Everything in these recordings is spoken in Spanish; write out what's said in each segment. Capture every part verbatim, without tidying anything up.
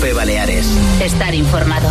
COPE Baleares. Estar informado.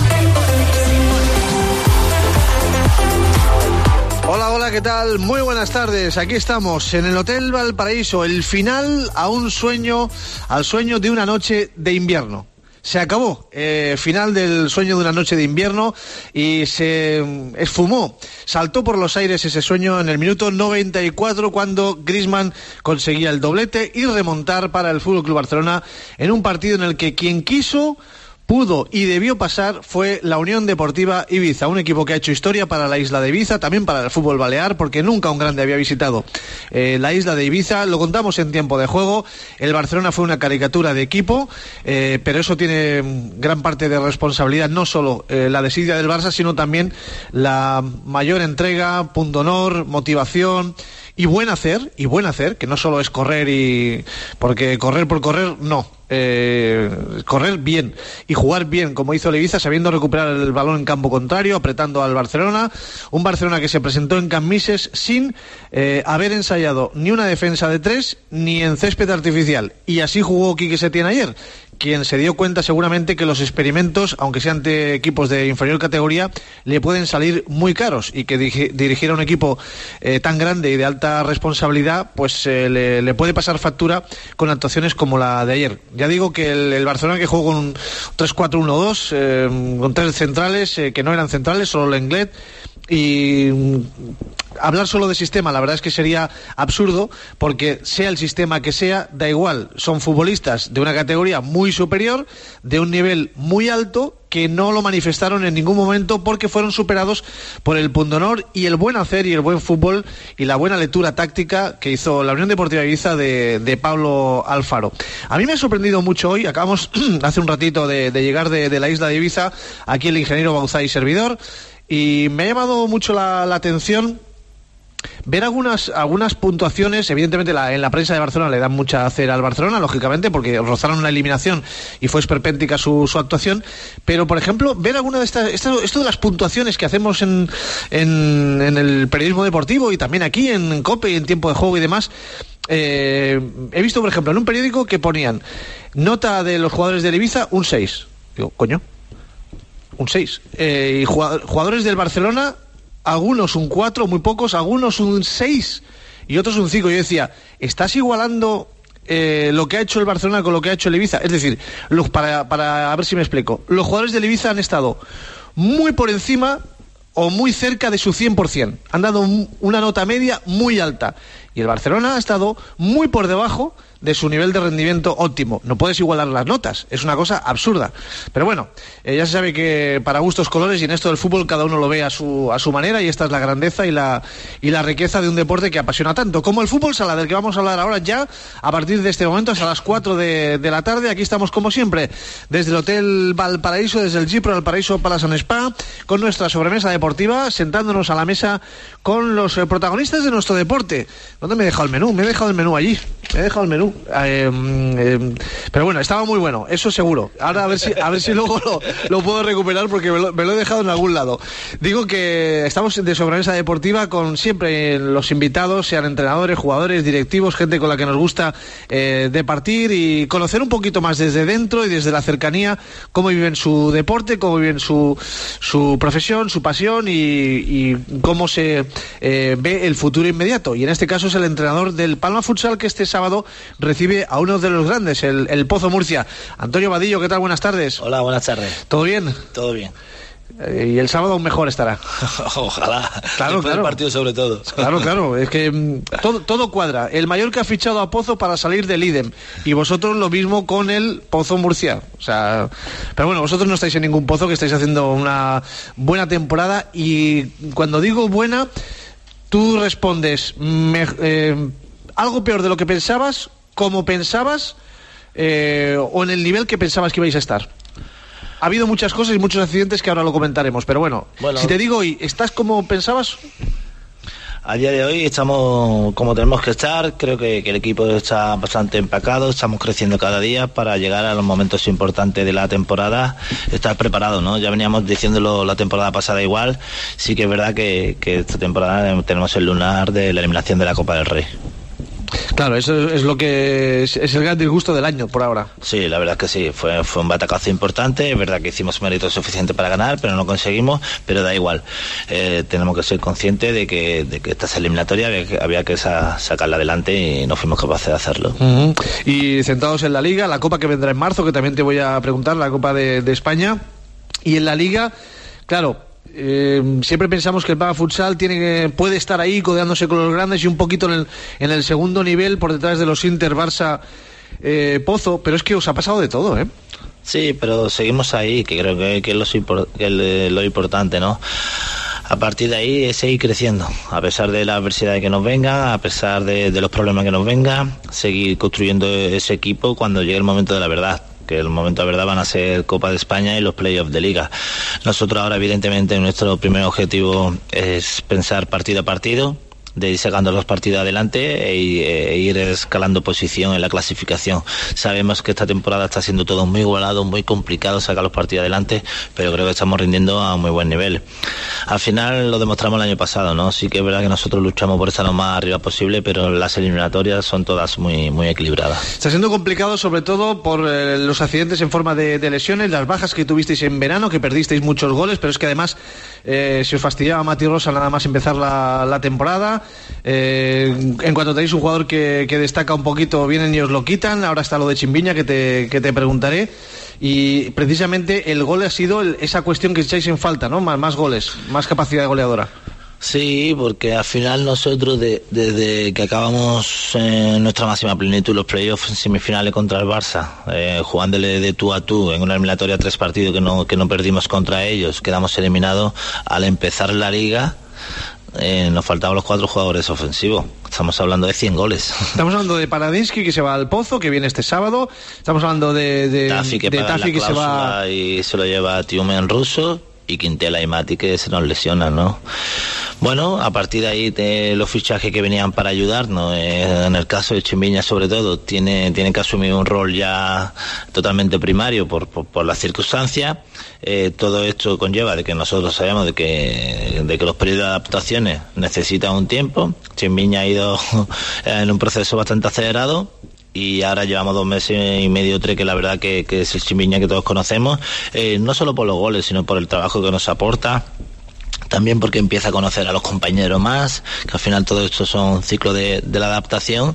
Hola, hola, ¿qué tal? Muy buenas tardes. Aquí estamos en el Hotel Valparaíso, el final a un sueño, al sueño de una noche de invierno. Se acabó, eh, final del sueño de una noche de invierno y se esfumó, saltó por los aires ese sueño en el minuto noventa y cuatro cuando Griezmann conseguía el doblete y remontar para el F C Barcelona en un partido en el que quien quiso, pudo y debió pasar fue la Unión Deportiva Ibiza, un equipo que ha hecho historia para la isla de Ibiza, también para el fútbol balear, porque nunca un grande había visitado eh, la isla de Ibiza. Lo contamos en tiempo de juego. El Barcelona fue una caricatura de equipo, eh, pero eso tiene gran parte de responsabilidad, no solo eh, la desidia del Barça, sino también la mayor entrega, punto honor, motivación y buen hacer, y buen hacer, que no solo es correr y... porque correr por correr, no. Eh, correr bien y jugar bien como hizo el Ibiza, sabiendo recuperar el balón en campo contrario, apretando al Barcelona, un Barcelona que se presentó en Camp Mises sin eh, haber ensayado ni una defensa de tres ni en césped artificial, y así jugó Quique Setién ayer, quien se dio cuenta seguramente que los experimentos, aunque sean de equipos de inferior categoría, le pueden salir muy caros, y que dirigir, dirigir a un equipo eh, tan grande y de alta responsabilidad pues eh, le, le puede pasar factura con actuaciones como la de ayer. Ya digo que el, el Barcelona, que jugó con un tres cuatro uno dos, eh, con tres centrales eh, que no eran centrales, solo Lenglet, y hablar solo de sistema, la verdad es que sería absurdo, porque sea el sistema que sea, da igual, son futbolistas de una categoría muy superior, de un nivel muy alto, que no lo manifestaron en ningún momento porque fueron superados por el pundonor y el buen hacer y el buen fútbol y la buena lectura táctica que hizo la Unión Deportiva Ibiza de, de Pablo Alfaro. A mí me ha sorprendido mucho hoy, acabamos hace un ratito de, de llegar de, de la isla de Ibiza, aquí el ingeniero Bauzá y servidor, y me ha llamado mucho la, la atención ver algunas algunas puntuaciones. Evidentemente la, en la prensa de Barcelona le dan mucha cera al Barcelona, lógicamente, porque rozaron la eliminación y fue esperpéntica su, su actuación, pero por ejemplo ver alguna de estas, esto, esto de las puntuaciones que hacemos en, en, en el periodismo deportivo y también aquí en COPE y en tiempo de juego y demás. Eh, he visto, por ejemplo, en un periódico que ponían nota de los jugadores del Ibiza un seis. Digo, coño, un seis. Eh, y jugadores del Barcelona, algunos un cuatro, muy pocos, algunos un seis y otros un cinco. Yo decía, ¿estás igualando eh, lo que ha hecho el Barcelona con lo que ha hecho el Ibiza? Es decir, los, para, para a ver si me explico, los jugadores del Ibiza han estado muy por encima o muy cerca de su cien por ciento, han dado un, una nota media muy alta, y el Barcelona ha estado muy por debajo de su nivel de rendimiento óptimo. No puedes igualar las notas, es una cosa absurda. Pero bueno, eh, ya se sabe que para gustos colores, y en esto del fútbol cada uno lo ve a su a su manera, y esta es la grandeza y la y la riqueza de un deporte que apasiona tanto como el fútbol sala, del que vamos a hablar ahora ya a partir de este momento hasta las cuatro de, de la tarde. Aquí estamos como siempre desde el Hotel Valparaíso, desde el Gipro Valparaíso Palace and Spa, con nuestra sobremesa deportiva, sentándonos a la mesa con los eh, protagonistas de nuestro deporte. ¿Dónde me he dejado el menú? Me he dejado el menú allí. Me he dejado el menú. Eh, eh, pero bueno, estaba muy bueno, eso seguro. Ahora a ver si, a ver si luego lo, lo puedo recuperar, porque me lo, me lo he dejado en algún lado. Digo que estamos de sobremesa deportiva con siempre los invitados, sean entrenadores, jugadores, directivos, gente con la que nos gusta eh, departir y conocer un poquito más desde dentro y desde la cercanía cómo viven su deporte, cómo viven su, su profesión, su pasión y, y cómo se eh, ve el futuro inmediato. Y en este caso es el entrenador del Palma Futsal, que este sábado recibe a uno de los grandes, el, el Pozo Murcia. Antonio Vadillo, ¿qué tal? Buenas tardes. Hola, buenas tardes. ¿Todo bien? Todo bien. Eh, y el sábado aún mejor estará. Ojalá. Claro, Después claro. del partido sobre todo. Claro, claro. Es que mm, todo, todo cuadra. El Mallorca ha fichado a Pozo para salir del Idem. Y vosotros lo mismo con el Pozo Murcia. O sea, pero bueno, vosotros no estáis en ningún pozo, que estáis haciendo una buena temporada. Y cuando digo buena, tú respondes me, eh, algo peor de lo que pensabas, como pensabas, eh, o en el nivel que pensabas que ibais a estar. Ha habido muchas cosas y muchos accidentes que ahora lo comentaremos, pero bueno, bueno, si te digo hoy, ¿estás como pensabas? A día de hoy estamos como tenemos que estar. Creo que, que el equipo está bastante empacado, estamos creciendo cada día para llegar a los momentos importantes de la temporada, estar preparados, ¿no? Ya veníamos diciéndolo la temporada pasada igual. Sí que es verdad que, que esta temporada tenemos el lunar de la eliminación de la Copa del Rey. Claro, eso es lo que es, es el gran disgusto del año por ahora. Sí, la verdad es que sí, fue, fue un batacazo importante, es verdad que hicimos mérito suficiente para ganar, pero no conseguimos, pero da igual, eh, tenemos que ser conscientes de que, de que esta eliminatoria había que, había que sa- sacarla adelante y no fuimos capaces de hacerlo. Uh-huh. Y centrados en la Liga, la Copa que vendrá en marzo, que también te voy a preguntar, la Copa de, de España, y en la Liga, claro... Eh, siempre pensamos que el Málaga Futsal tiene que, puede estar ahí codeándose con los grandes y un poquito en el, en el segundo nivel por detrás de los Inter, Barça, eh, Pozo, pero es que os ha pasado de todo, ¿eh? Sí, pero seguimos ahí, que creo que, que es lo, impor- que es lo importante, ¿no? A partir de ahí es seguir creciendo, a pesar de la adversidad que nos venga, a pesar de, de los problemas que nos vengan, seguir construyendo ese equipo cuando llegue el momento de la verdad, que el momento de verdad van a ser Copa de España y los playoffs de Liga. Nosotros ahora, evidentemente, nuestro primer objetivo es pensar partido a partido, de ir sacando los partidos adelante e, e ir escalando posición en la clasificación. Sabemos que esta temporada está siendo todo muy igualado, muy complicado sacar los partidos adelante, pero creo que estamos rindiendo a un muy buen nivel. Al final lo demostramos el año pasado, ¿no? Sí que es verdad que nosotros luchamos por estar lo más arriba posible, pero las eliminatorias son todas muy, muy equilibradas. Está siendo complicado sobre todo por eh, los accidentes en forma de, de lesiones, las bajas que tuvisteis en verano, que perdisteis muchos goles, pero es que además eh, se os fastidiaba Mati Rosa nada más empezar la, la temporada. Eh, en cuanto tenéis un jugador que, que destaca un poquito, vienen y os lo quitan. Ahora está lo de Chimbiña, que te, que te preguntaré. Y precisamente el gol ha sido el, esa cuestión que echáis en falta, ¿no? Más, más goles, más capacidad goleadora. Sí, porque al final nosotros de, desde que acabamos en nuestra máxima plenitud los playoffs en semifinales contra el Barça, eh, jugándole de tú a tú en una eliminatoria tres partidos que no, que no perdimos contra ellos, quedamos eliminados. Al empezar la Liga Eh, nos faltaban los cuatro jugadores ofensivos. Estamos hablando de cien goles. Estamos hablando de Paradinsky, que se va al Pozo, que viene este sábado. Estamos hablando de, de Tafi, que, de paga Tafi, la que se va y se lo lleva a Tiumen ruso, y Quintela y Mati, que se nos lesionan, ¿no? Bueno, a partir de ahí te, los fichajes que venían para ayudarnos, eh, en el caso de Chimbiña sobre todo, tiene, tiene que asumir un rol ya totalmente primario por, por, por las circunstancias. Eh, todo esto conlleva de que nosotros sabemos de que, de que los periodos de adaptaciones necesitan un tiempo. Chimbiña ha ido en un proceso bastante acelerado, y ahora llevamos dos meses y medio, tres, que la verdad que, que es el Chimbiña que todos conocemos, eh, no solo por los goles, sino por el trabajo que nos aporta. También porque empieza a conocer a los compañeros más, que al final todo esto son ciclos de, de la adaptación,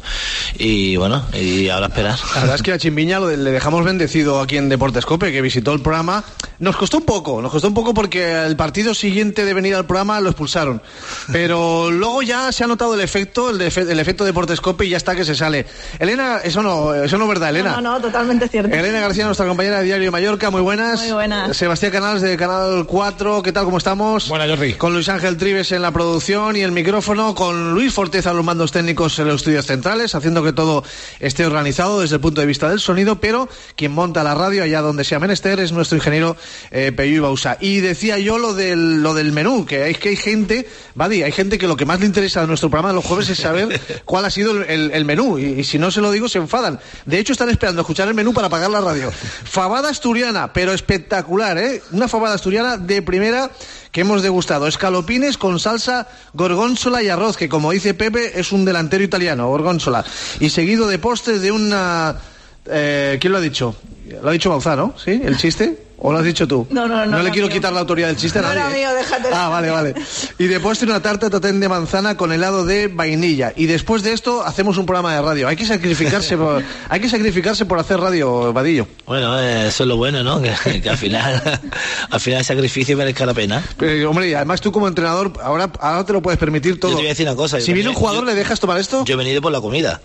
y bueno, y ahora esperar. La verdad es que a Chimbiña lo de, le dejamos bendecido aquí en Deportes Cope, que visitó el programa. Nos costó un poco, nos costó un poco porque el partido siguiente de venir al programa lo expulsaron. Pero luego ya se ha notado el efecto, el, de, el efecto Deportes Cope, y ya está que se sale. Elena, eso no, eso no es verdad, Elena. No, no, no, totalmente cierto. Elena García, nuestra compañera de Diario Mallorca, muy buenas. Muy buenas. Sebastián Canals de Canal cuatro, ¿qué tal, cómo estamos? Buenas, Jordi. Con Luis Ángel Trives en la producción y el micrófono, con Luis Forteza los mandos técnicos en los estudios centrales, haciendo que todo esté organizado desde el punto de vista del sonido, pero quien monta la radio allá donde sea menester es nuestro ingeniero eh, Peyu Bausa. Y decía yo lo del, lo del menú, que hay, que hay gente, Badi, hay gente que lo que más le interesa de nuestro programa de los jueves es saber cuál ha sido el, el, el menú, y, y si no se lo digo se enfadan. De hecho están esperando escuchar el menú para apagar la radio. Fabada asturiana, pero espectacular, ¿eh? Una fabada asturiana de primera que hemos degustado. Escalopines con salsa gorgonzola y arroz, que como dice Pepe es un delantero italiano, gorgonzola. Y seguido de postres de una... Eh, ¿Quién lo ha dicho? Lo ha dicho Bauzá, ¿no? ¿Sí? ¿El chiste? ¿O lo has dicho tú? No, no, no. No, no le quiero mío. quitar la autoridad del chiste a No nadie. era mío, déjate. Ah, vale, vale. Y de postre una tarta totén de manzana con helado de vainilla. Y después de esto hacemos un programa de radio. Hay que sacrificarse por, hay que sacrificarse por hacer radio, Vadillo. Bueno, eh, eso es lo bueno, ¿no? Que, que al final al final el sacrificio merezca la pena. Pero, hombre, y además tú como entrenador ahora, ahora te lo puedes permitir todo. Yo te voy a decir una cosa. Si viene un jugador, yo, ¿le dejas tomar esto? Yo he venido por la comida.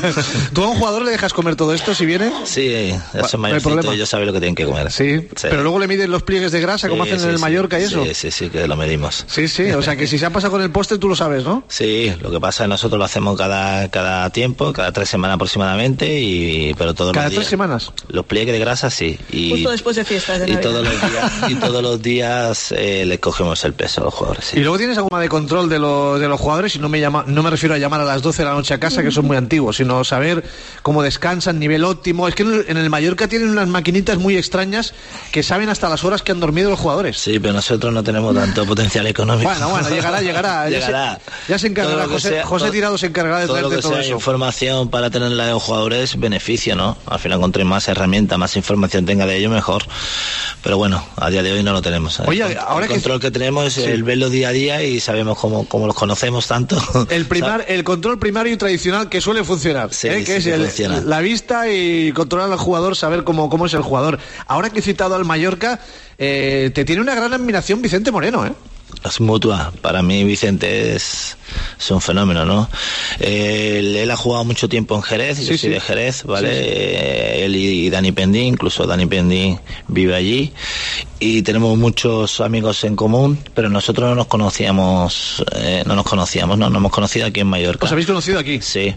¿Tú a un jugador le dejas comer todo esto si viene? Sí, Va, esos no hay mayorcitos, problema. ellos saben lo que tienen que comer. Sí, sí, pero luego le miden los pliegues de grasa como Sí, hacen sí, en el sí. Mallorca y eso. Sí, sí, sí, que lo medimos. Sí, sí, o sea que si se ha pasado con el postre tú lo sabes, ¿no? Sí, lo que pasa es que nosotros lo hacemos cada cada tiempo, cada tres semanas aproximadamente, y pero todos ¿Cada los días. tres semanas? Los pliegues de grasa sí. Y, Justo después de fiestas de y Navidad. todos los días y todos los días eh, les cogemos el peso a los jugadores. Sí. Y luego tienes alguna de control de, lo, de los jugadores, y no me llama, no me refiero a llamar a las doce de la noche a casa, que son muy antiguos, sino saber cómo descansan, nivel óptimo. Es que en el, en el Mallorca tienen unas maquinitas muy extrañas que saben hasta las horas que han dormido los jugadores. Sí, pero nosotros no tenemos tanto potencial económico. Bueno, bueno, llegará, llegará. llegará. Ya se, ya se encargará, José, sea, José todo, Tirado se encargará de todo traerte lo que todo sea eso. Información para tenerla de los jugadores, beneficio, ¿no? Al final, contra más herramientas, más información tenga de ello, mejor. Pero bueno, a día de hoy no lo tenemos. Oye, el, ahora el que... control que tenemos es sí. el verlo día a día y sabemos cómo, cómo los conocemos tanto. El, primar, el control primario y tradicional que suele funcionar, sí, ¿eh? que sí, es el, funciona. La vista y controlar al jugador, saber cómo, cómo es el jugador. Ahora que he citado al Mallorca, eh, te tiene una gran admiración Vicente Moreno, ¿eh? Es mutua. Para mí Vicente es, es un fenómeno, ¿no? Eh, él, él ha jugado mucho tiempo en Jerez, sí, yo soy sí. de Jerez, ¿vale? Sí, sí. Eh, él y, y Dani Pendín, incluso Dani Pendín vive allí y tenemos muchos amigos en común, pero nosotros no nos conocíamos, eh, no nos conocíamos, no, nos hemos conocido aquí en Mallorca. ¿Os habéis conocido aquí? Sí.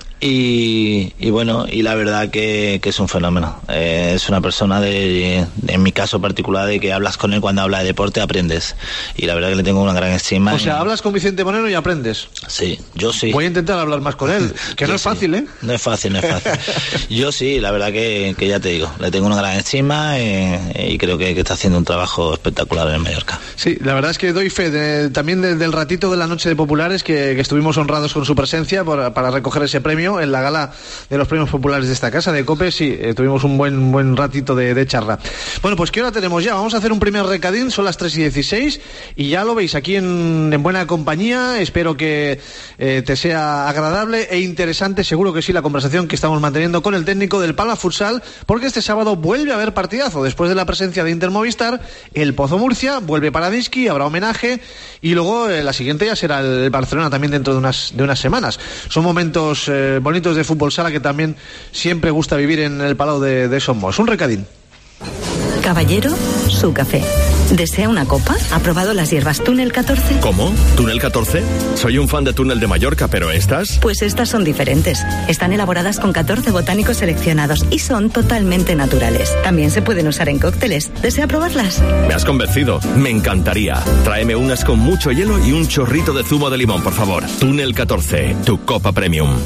Y, y bueno, y la verdad que, que es un fenómeno. Eh, es una persona de, de, en mi caso particular, de que hablas con él cuando habla de deporte, aprendes. Y la verdad que le tengo una gran estima. O sea, y... hablas con Vicente Moreno y aprendes. Sí, yo sí. Voy a intentar hablar más con él, que no es sí. fácil, ¿eh? No es fácil, no es fácil. Yo sí, la verdad que, que ya te digo, le tengo una gran estima eh, y creo que, que está haciendo un trabajo espectacular en Mallorca. Sí, la verdad es que doy fe de, también de, del ratito de la Noche de Populares que, que estuvimos honrados con su presencia por, para recoger ese premio en la gala de los premios populares de esta casa de COPE. Sí, eh, tuvimos un buen buen ratito de, de charla. Bueno, pues ¿qué hora tenemos ya? Vamos a hacer un primer recadín, son las tres y dieciséis y ya lo veis aquí en, en buena compañía. Espero que eh, te sea agradable e interesante, seguro que sí, la conversación que estamos manteniendo con el técnico del Palma Futsal, porque este sábado vuelve a haber partidazo. Después de la presencia de Inter Movistar, el Pozo Murcia vuelve para Disqui, habrá homenaje y luego eh, la siguiente ya será el Barcelona también dentro de unas, de unas semanas. Son momentos eh, bonitos de fútbol sala que también siempre gusta vivir en el Palau de, de Somos. Un recadín. Caballero, su café. ¿Desea una copa? ¿Ha probado las hierbas Túnel catorce? ¿Cómo? ¿Túnel catorce? Soy un fan de Túnel de Mallorca, pero ¿estas? Pues estas son diferentes. Están elaboradas con catorce botánicos seleccionados y son totalmente naturales. También se pueden usar en cócteles. ¿Desea probarlas? Me has convencido. Me encantaría. Tráeme unas con mucho hielo y un chorrito de zumo de limón, por favor. Túnel catorce, tu copa premium.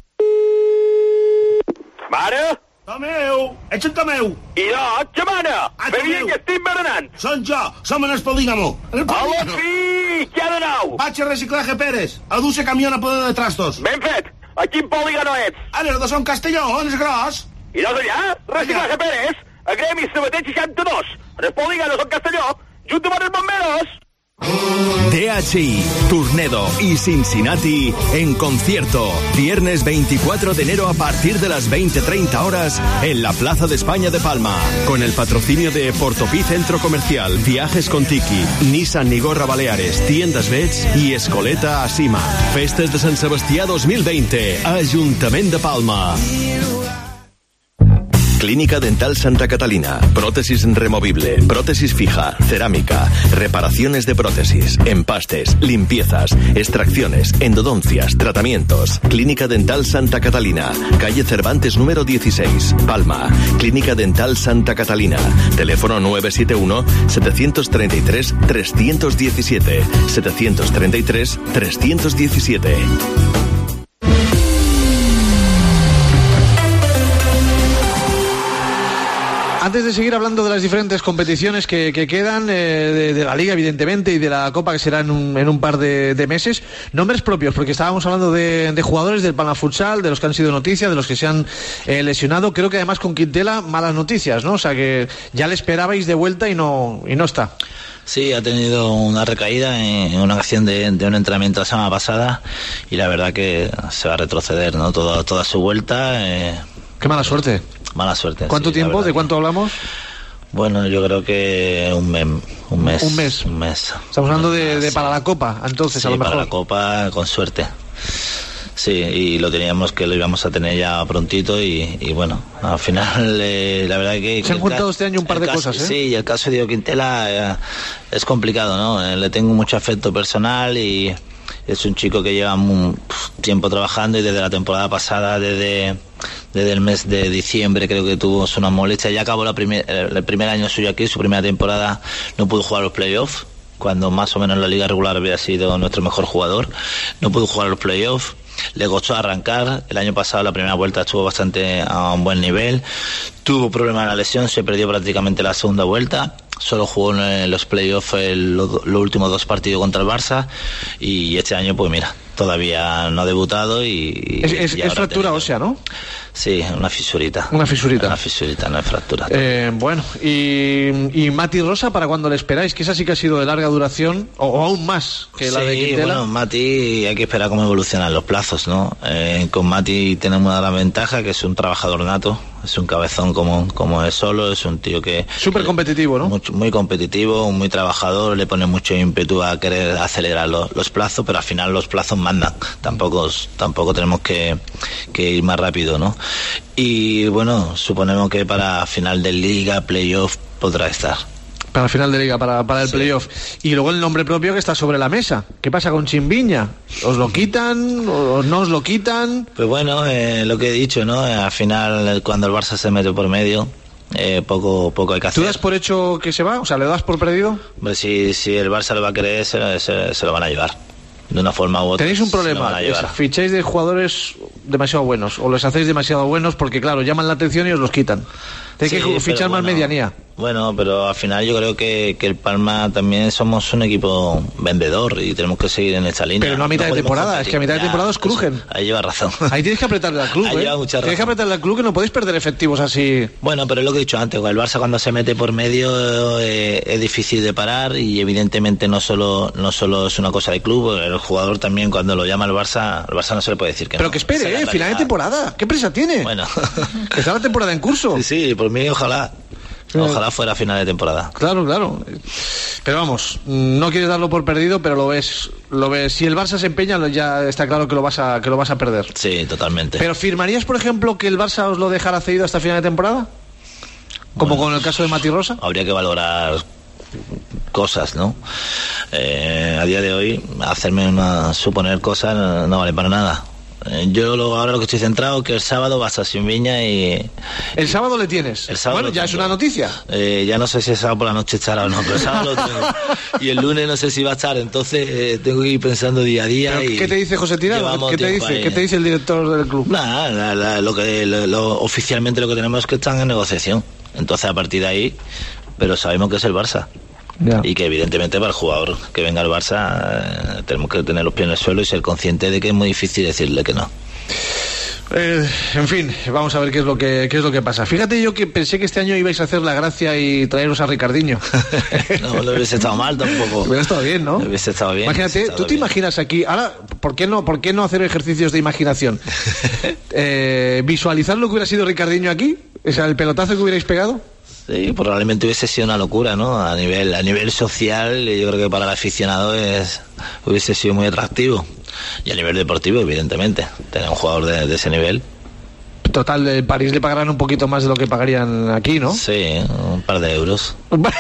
Mare? Tomeu! Ets en Tomeu! I jo, què mana? Ah, Ben bien Tomeu. que estic berenant. Són jo, som en el Polígamo. En el Hola, Polígamo. sí, què ha de nou? Vaig a Reciclaje Pérez, a dur-se camió a poder de trastos. Ben fet. A quin polígono ets? A les de Son Castelló, on és gros? I no és allà? Reciclaje Pérez? A Gremi Sabater seixanta-dos. En el polígono Son Castelló, junt amb els bomberos. D H I, Tornado y Cincinnati en concierto. Viernes veinticuatro de enero a partir de las veinte treinta horas en la Plaza de España de Palma. Con el patrocinio de Portopí Centro Comercial, Viajes con Tiki, Nissan Nigorra Baleares, Tiendas Bets y Escoleta Asima. Festes de Sant Sebastià dos mil veinte. Ayuntament de Palma. Clínica Dental Santa Catalina. Prótesis removible, prótesis fija, cerámica, reparaciones de prótesis, empastes, limpiezas, extracciones, endodoncias, tratamientos. Clínica Dental Santa Catalina. Calle Cervantes número dieciséis, Palma. Clínica Dental Santa Catalina. Teléfono nueve siete uno, siete tres tres, tres uno siete. siete tres tres, tres uno siete. Antes de seguir hablando de las diferentes competiciones que, que quedan, eh, de, de la Liga evidentemente y de la Copa que será en un, en un par de, de meses, nombres propios, porque estábamos hablando de, de jugadores del Palma Futsal, de los que han sido noticia, de los que se han eh, lesionado. Creo que además con Quintela malas noticias, ¿no? O sea que ya le esperabais de vuelta y no, y no está. Sí, ha tenido una recaída en una acción de, de un entrenamiento la semana pasada y la verdad que se va a retroceder, ¿no? Toda, toda su vuelta. Eh... Qué mala suerte. Mala suerte. ¿Cuánto sí, tiempo? ¿De cuánto hablamos? Bueno, yo creo que un mes. Un mes. Un mes. Un mes. Estamos hablando de, de para la Copa, entonces, sí, a lo mejor. para la Copa, con suerte. Sí, y lo teníamos que lo íbamos a tener ya prontito y, y bueno, al final eh, la verdad que... Se han juntado este año un par de caso, cosas, ¿eh? Sí, y el caso de Diego Quintela eh, es complicado, ¿no? Eh, le tengo mucho afecto personal y es un chico que lleva un tiempo trabajando y desde la temporada pasada, desde, desde el mes de diciembre creo que tuvo una molestia. Ya acabó la primer, el primer año suyo aquí, su primera temporada no pudo jugar los playoffs, cuando más o menos en la liga regular había sido nuestro mejor jugador, no pudo jugar los playoffs. le costó arrancar. El año pasado la primera vuelta estuvo bastante a un buen nivel, tuvo problemas en la lesión, se perdió prácticamente la segunda vuelta, solo jugó en los playoffs los, los últimos dos partidos contra el Barça, y este año pues mira, todavía no ha debutado y... Es, es, y es fractura tenido... ósea, ¿no? Sí, una fisurita. Una fisurita. Una fisurita, no es fractura. Eh, bueno, y, y Mati Rosa, ¿para cuándo le esperáis? Que esa sí que ha sido de larga duración, o, o aún más que la sí, de Quintela. Bueno, Mati, hay que esperar cómo evolucionan los plazos, ¿no? Eh, con Mati tenemos una gran ventaja, que es un trabajador nato, es un cabezón como, como es solo, es un tío que... Súper competitivo, ¿no? Muy, muy competitivo, muy trabajador, le pone mucho ímpetu a querer acelerar los, los plazos, pero al final los plazos mandan, tampoco, tampoco tenemos que, que ir más rápido, ¿no? Y bueno, suponemos que para final de liga, playoff, podrá estar. Para final de liga, para, para el sí. playoff. Y luego el nombre propio que está sobre la mesa. ¿Qué pasa con Chimbiña? ¿Os lo quitan o no os lo quitan? Pues bueno, eh, lo que he dicho, ¿no? Al final, cuando el Barça se mete por medio, eh, poco, poco hay que hacer. ¿Tú das por hecho que se va? O sea, ¿le das por perdido? Pues si, si el Barça lo va a querer, se, se, se lo van a llevar. De una forma u otra. Tenéis un problema, ficháis de jugadores demasiado buenos, o los hacéis demasiado buenos porque, claro, llaman la atención y os los quitan. Tenéis sí, que fichar más bueno, medianía. Bueno, pero al final yo creo que, que el Palma también somos un equipo vendedor y tenemos que seguir en esta línea. Pero no a mitad no de temporada, competir. Es que a mitad de temporada os crujen. Eso, ahí lleva razón. Ahí tienes que apretarle al club, ahí ¿eh? lleva mucha razón. Tienes que apretarle al club, que no podéis perder efectivos así. Bueno, pero es lo que he dicho antes, el Barça cuando se mete por medio eh, es difícil de parar, y evidentemente no solo no solo es una cosa de club, el jugador también cuando lo llama el Barça, el Barça no se le puede decir que pero no. que espere, eh, final de temporada. ¿Qué prisa tiene? Bueno. Que está la temporada en curso. Sí, sí, por mí ojalá. Ojalá fuera final de temporada. Claro, claro. Pero vamos, no quieres darlo por perdido, pero lo ves, lo ves. Si el Barça se empeña, ya está claro que lo vas a, que lo vas a perder. Sí, totalmente. Pero ¿firmarías, por ejemplo, que el Barça os lo dejara cedido hasta final de temporada? Como bueno, con el caso de Mati Rosa. Habría que valorar cosas, ¿no? Eh, a día de hoy, hacerme una, suponer cosas no, no vale para nada. Yo lo, ahora lo que estoy centrado es que el sábado vas a Chimbiña y... ¿El sábado le tienes? El sábado bueno, ya es una noticia. Eh, ya no sé si el sábado por la noche estará o no, pero el sábado lo tengo. Y el lunes no sé si va a estar, entonces eh, tengo que ir pensando día a día. Y ¿qué te dice José Tirado? ¿Qué te dice? ¿Qué te dice el director del club? Nada, la, la, lo que lo, lo, oficialmente lo que tenemos es que están en negociación. Entonces a partir de ahí, pero sabemos que es el Barça. Ya. Y que evidentemente para el jugador que venga al Barça eh, tenemos que tener los pies en el suelo y ser conscientes de que es muy difícil decirle que no. Eh, en fin, vamos a ver qué es lo que qué es lo que pasa. Fíjate, yo que pensé que este año ibais a hacer la gracia y traeros a Ricardinho. No, no hubiese estado mal tampoco. Hubiera estado bien, ¿no? No hubiese estado bien. Imagínate, estado tú te bien. imaginas aquí, ahora, ¿por qué no, por qué no hacer ejercicios de imaginación? eh, ¿Visualizar lo que hubiera sido Ricardinho aquí? O sea, el pelotazo que hubierais pegado. Sí, probablemente hubiese sido una locura, ¿no? A nivel, a nivel social, yo creo que para el aficionado es, hubiese sido muy atractivo. Y a nivel deportivo, evidentemente, tener un jugador de, de ese nivel. Total, en París le pagarán un poquito más de lo que pagarían aquí, ¿no? Sí, un par de euros.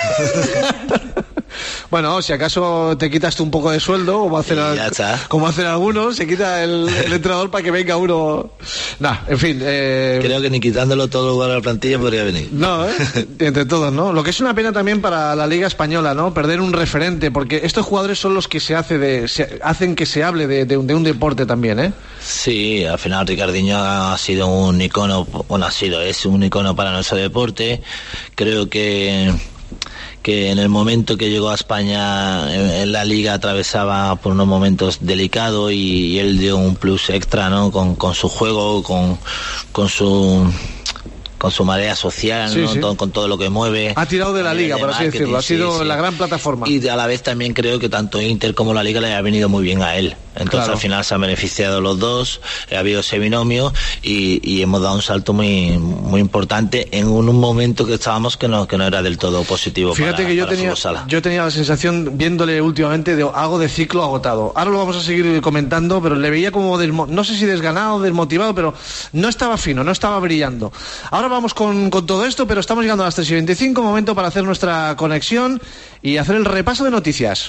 Bueno, si acaso te quitas tú un poco de sueldo, como hacen, al, como hacen algunos, se quita el, el entrenador para que venga uno. Nah, en fin. Eh... Creo que ni quitándolo todo lugar a la plantilla podría venir. No, ¿eh? Entre todos, ¿no? Lo que es una pena también para la Liga Española, ¿no? Perder un referente, porque estos jugadores son los que se hace de, se hacen que se hable de, de, de un deporte también, ¿eh? Sí, al final Ricardinho ha sido un icono, bueno, ha sido, es un icono para nuestro deporte. Creo que que en el momento que llegó a España en, en la Liga atravesaba por unos momentos delicados y, y él dio un plus extra, ¿no? Con, con su juego, con, con su con su marea social, sí, ¿no? Sí. Todo, con todo lo que mueve. Ha tirado de la Liga, de por así decirlo, ha sido sí, sí. la gran plataforma. Y a la vez también creo que tanto Inter como la Liga le ha venido muy bien a él. Entonces claro. Al final se han beneficiado los dos, ha habido ese binomio y, y hemos dado un salto muy muy importante en un, un momento que estábamos que no que no era del todo positivo. Fíjate para, que yo para tenía yo tenía la sensación viéndole últimamente de algo de ciclo agotado. Ahora lo vamos a seguir comentando, pero le veía como desmo, no sé si desganado, desmotivado, pero no estaba fino, no estaba brillando. Ahora vamos con, con todo esto, pero estamos llegando a las tres y veinticinco, momento para hacer nuestra conexión y hacer el repaso de noticias.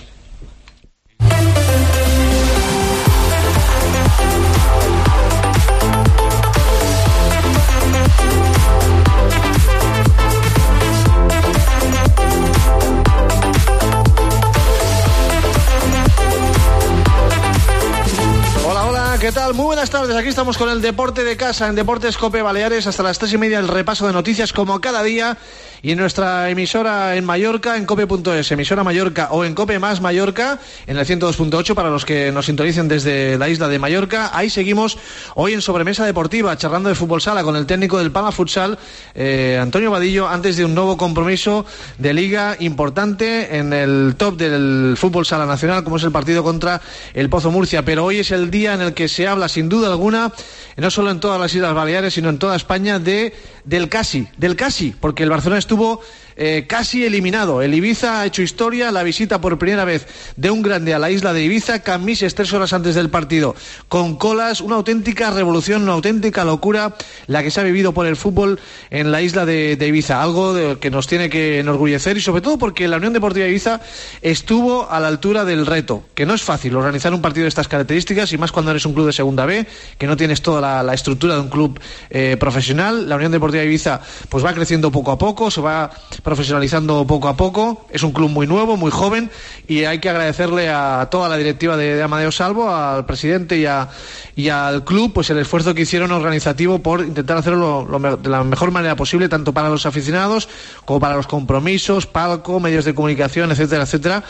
¿Qué tal? tal? Muy buenas tardes, aquí estamos con el Deporte de Casa en Deportes Cope Baleares hasta las tres y media, el repaso de noticias como cada día, y en nuestra emisora en Mallorca, en cope punto es, emisora Mallorca, o en Cope Más Mallorca, en el ciento dos punto ocho para los que nos sintonicen desde la isla de Mallorca. Ahí seguimos hoy en Sobremesa Deportiva, charlando de fútbol sala con el técnico del Palma Futsal, eh, Antonio Vadillo, antes de un nuevo compromiso de liga importante en el top del fútbol sala nacional, como es el partido contra el Pozo Murcia. Pero hoy es el día en el que se habla, sin duda alguna, no solo en todas las Islas Baleares, sino en toda España, de del casi, del casi, porque el Barcelona estuvo eh, casi eliminado. El Ibiza ha hecho historia, la visita por primera vez de un grande a la isla de Ibiza, Cambises, tres horas antes del partido, con colas, una auténtica revolución, una auténtica locura la que se ha vivido por el fútbol en la isla de, de Ibiza, algo de, que nos tiene que enorgullecer, y sobre todo porque la Unión Deportiva Ibiza estuvo a la altura del reto, que no es fácil organizar un partido de estas características, y más cuando eres un club de segunda B, que no tienes toda la, la estructura de un club eh, profesional. La Unión Deportiva Ibiza pues va creciendo poco a poco, se va profesionalizando poco a poco, es un club muy nuevo, muy joven, y hay que agradecerle a toda la directiva de, de Amadeo Salvo, al presidente y, a, y al club, pues el esfuerzo que hicieron organizativo por intentar hacerlo lo, lo, de la mejor manera posible, tanto para los aficionados como para los compromisos, palco, medios de comunicación, etcétera, etcétera.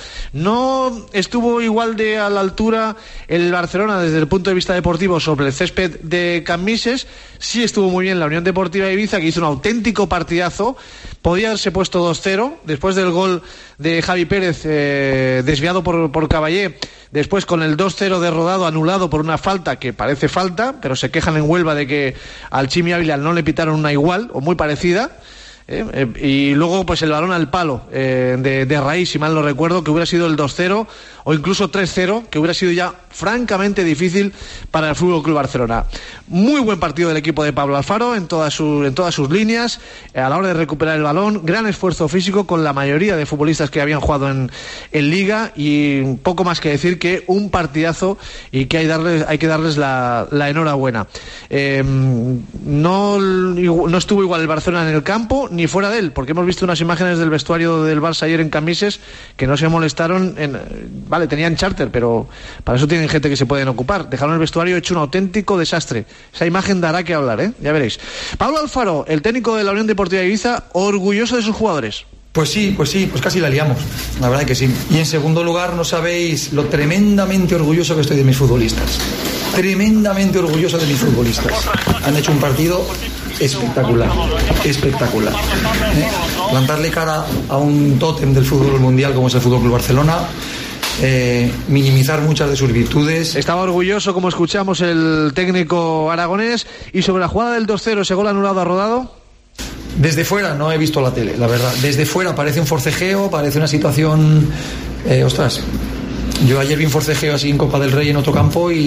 No estuvo igual de a la altura el Barcelona desde el punto de vista deportivo sobre el césped de Cambises. Sí estuvo muy bien la Unión Deportiva Ibiza, que hizo un auténtico partidazo. Podía haberse puesto dos cero después del gol de Javi Pérez eh, desviado por, por Caballé, después con el dos cero de Rodado anulado por una falta que parece falta, pero se quejan en Huelva de que al Chimi Ávila no le pitaron una igual o muy parecida. Eh, eh, y luego pues el balón al palo eh, de, de Raíz, si mal no recuerdo, que hubiera sido el dos cero o incluso tres cero, que hubiera sido ya francamente difícil para el F C Barcelona. Muy buen partido del equipo de Pablo Alfaro en todas sus, en todas sus líneas, eh, a la hora de recuperar el balón, gran esfuerzo físico con la mayoría de futbolistas que habían jugado en, en Liga, y poco más que decir que un partidazo, y que hay, darles, hay que darles la, la enhorabuena. Eh, no, no estuvo igual el Barcelona en el campo ni fuera de él, porque hemos visto unas imágenes del vestuario del Barça ayer en Cambises que no se molestaron en, vale, tenían charter, pero para eso tienen gente que se pueden ocupar. Dejaron el vestuario hecho un auténtico desastre. Esa imagen dará que hablar, ¿eh? Ya veréis. Pablo Alfaro, el técnico de la Unión Deportiva Ibiza, orgulloso de sus jugadores. Pues sí, pues sí, pues casi la liamos, la verdad que sí. Y en segundo lugar, no sabéis lo tremendamente orgulloso que estoy de mis futbolistas. Tremendamente orgulloso de mis futbolistas. Han hecho un partido espectacular, espectacular. ¿Eh? Plantarle cara a un tótem del fútbol mundial como es el F C Barcelona. Eh, minimizar muchas de sus virtudes. Estaba orgulloso, como escuchamos, el técnico aragonés. Y sobre la jugada del dos cero, ese gol anulado a Rodado. Desde fuera no he visto la tele, la verdad. Desde fuera parece un forcejeo, parece una situación... Eh, ostras, yo ayer vi un forcejeo así en Copa del Rey en otro campo y,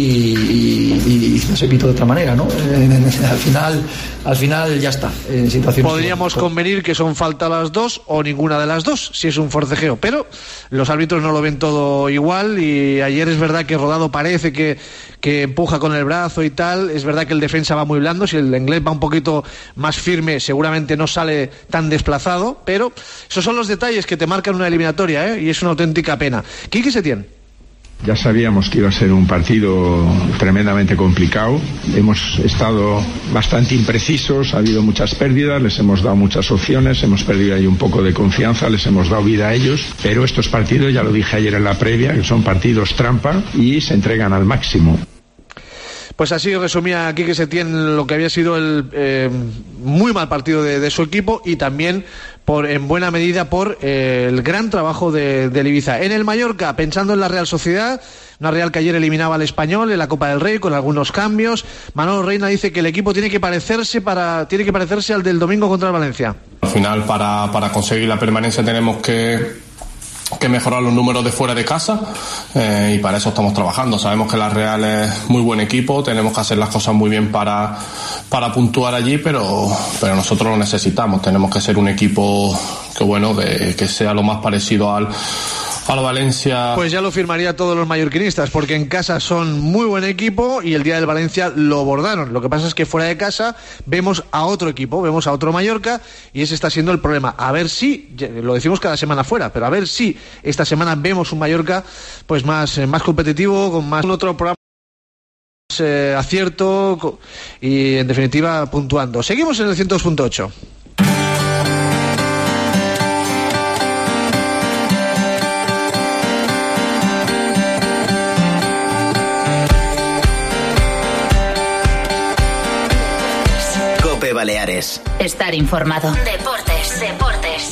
y, y no se pito de otra manera, ¿no? Eh, al final al final ya está. En situaciones Podríamos como... convenir que son falta las dos o ninguna de las dos, si es un forcejeo, pero los árbitros no lo ven todo igual, y ayer es verdad que Rodado parece que, que empuja con el brazo y tal. Es verdad que el defensa va muy blando, si el inglés va un poquito más firme seguramente no sale tan desplazado, pero esos son los detalles que te marcan una eliminatoria, ¿eh? Y es una auténtica pena. Quique Setién. Ya sabíamos que iba a ser un partido tremendamente complicado. Hemos estado bastante imprecisos, ha habido muchas pérdidas, les hemos dado muchas opciones, hemos perdido ahí un poco de confianza, les hemos dado vida a ellos, pero estos partidos, ya lo dije ayer en la previa, que son partidos trampa y se entregan al máximo. Pues así resumía Quique Setién lo que había sido el eh, muy mal partido de, de su equipo, y también por en buena medida por eh, el gran trabajo de, de Ibiza. En el Mallorca, pensando en la Real Sociedad, una Real que ayer eliminaba al Español en la Copa del Rey con algunos cambios. Manolo Reina dice que el equipo tiene que parecerse para tiene que parecerse al del domingo contra el Valencia. Al final, para, para conseguir la permanencia tenemos que que mejorar los números de fuera de casa, eh, y para eso estamos trabajando. Sabemos que la Real es muy buen equipo, tenemos que hacer las cosas muy bien para, para puntuar allí, pero, pero nosotros lo necesitamos. Tenemos que ser un equipo que, bueno, de, que sea lo más parecido al a la Valencia. Pues ya lo firmaría todos los mallorquinistas, porque en casa son muy buen equipo y el día del Valencia lo bordaron. Lo que pasa es que fuera de casa vemos a otro equipo, vemos a otro Mallorca, y ese está siendo el problema. A ver si, lo decimos cada semana fuera, pero a ver si esta semana vemos un Mallorca pues más, más competitivo, con más otro programa más eh, acierto y, en definitiva, puntuando. Seguimos en el ciento dos punto ocho. Cope Baleares. Estar informado. Deportes, deportes.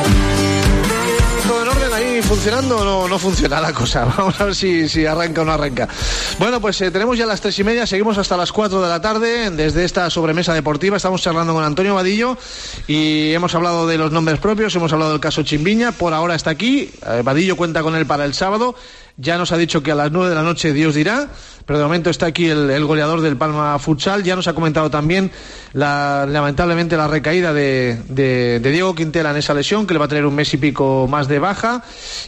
¿Todo en orden ahí funcionando o no, no funciona la cosa? Vamos a ver si, si arranca o no arranca. Bueno, pues eh, tenemos ya las tres y media, seguimos hasta las cuatro de la tarde desde esta sobremesa deportiva. Estamos charlando con Antonio Vadillo y hemos hablado de los nombres propios, hemos hablado del caso Chimbiña. Por ahora está aquí, eh, Vadillo cuenta con él para el sábado. Ya nos ha dicho que a las nueve de la noche Dios dirá, pero de momento está aquí el, el goleador del Palma Futsal. Ya nos ha comentado también la, lamentablemente la recaída de, de, de Diego Quintela en esa lesión, que le va a tener un mes y pico más de baja,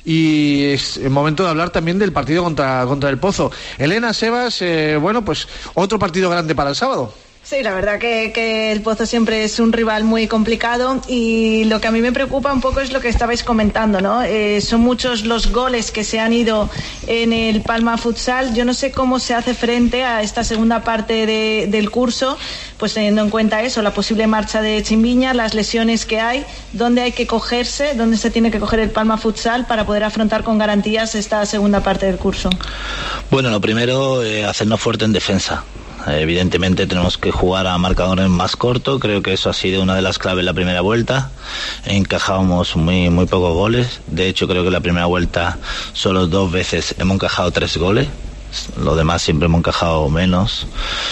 y es el momento de hablar también del partido contra, contra el Pozo. Elena, Sebas, eh, bueno, pues otro partido grande para el sábado. Sí, la verdad que, que el Pozo siempre es un rival muy complicado, y lo que a mí me preocupa un poco es lo que estabais comentando, ¿no? Eh, son muchos los goles que se han ido en el Palma Futsal. Yo no sé cómo se hace frente a esta segunda parte de, del curso, pues teniendo en cuenta eso, la posible marcha de Chimbiña, las lesiones que hay, dónde hay que cogerse, dónde se tiene que coger el Palma Futsal para poder afrontar con garantías esta segunda parte del curso. Bueno, lo primero, eh, hacernos fuerte en defensa. Evidentemente tenemos que jugar a marcadores más cortos. Creo que eso ha sido una de las claves en la primera vuelta. Encajábamos muy muy pocos goles. De hecho, creo que en la primera vuelta solo dos veces hemos encajado tres goles. Los demás siempre hemos encajado menos,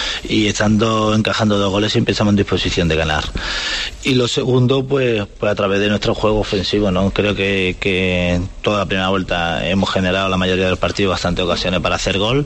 y estando encajando dos goles siempre estamos en disposición de ganar. Y lo segundo, pues, pues a través de nuestro juego ofensivo, ¿no? Creo que, que toda la primera vuelta hemos generado la mayoría del partido bastantes ocasiones para hacer gol,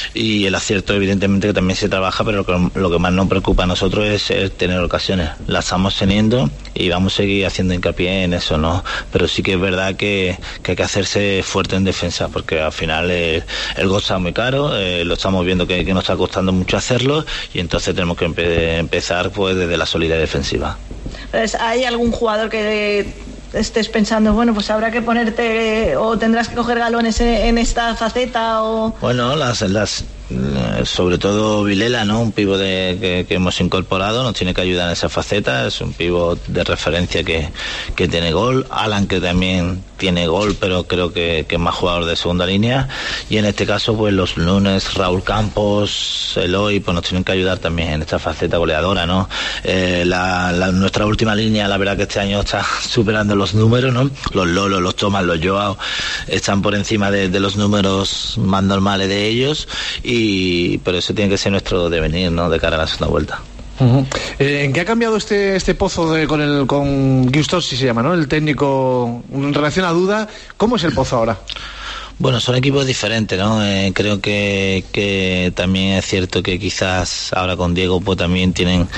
y el acierto evidentemente que también se trabaja, pero lo que, lo que más nos preocupa a nosotros es, es tener ocasiones. Las estamos teniendo y vamos a seguir haciendo hincapié en eso, ¿no? Pero sí que es verdad que, que hay que hacerse fuerte en defensa, porque al final el, el gol está muy caro, eh, lo estamos viendo que, que nos está costando mucho hacerlo, y entonces tenemos que empe- empezar pues desde la solidez defensiva. ¿Hay algún jugador que estés pensando, bueno, pues habrá que ponerte o tendrás que coger galones en esta faceta? O Bueno, las, las sobre todo Vilela, ¿no? Un pívot de, que, que hemos incorporado, nos tiene que ayudar en esa faceta. Es un pívot de referencia que, que tiene gol. Alan, que también tiene gol, pero creo que, que es más jugador de segunda línea. Y en este caso, pues los lunes, Raúl Campos, Eloy, pues nos tienen que ayudar también en esta faceta goleadora, ¿no? Eh, la, la, nuestra última línea, la verdad que este año está superando los números, ¿no? Los Lolo, los Tomás, los Joao están por encima de, de los números más normales de ellos. Y Y, pero eso tiene que ser nuestro devenir, ¿no? De cara a la segunda vuelta. Uh-huh. Eh, ¿En qué ha cambiado este este Pozo de, con el con Gustav, si se llama, ¿no? El técnico, en relación a Duda? ¿Cómo es el Pozo ahora? Bueno, son equipos diferentes, ¿no? Eh, creo que, que también es cierto que quizás ahora con Diego pues también tienen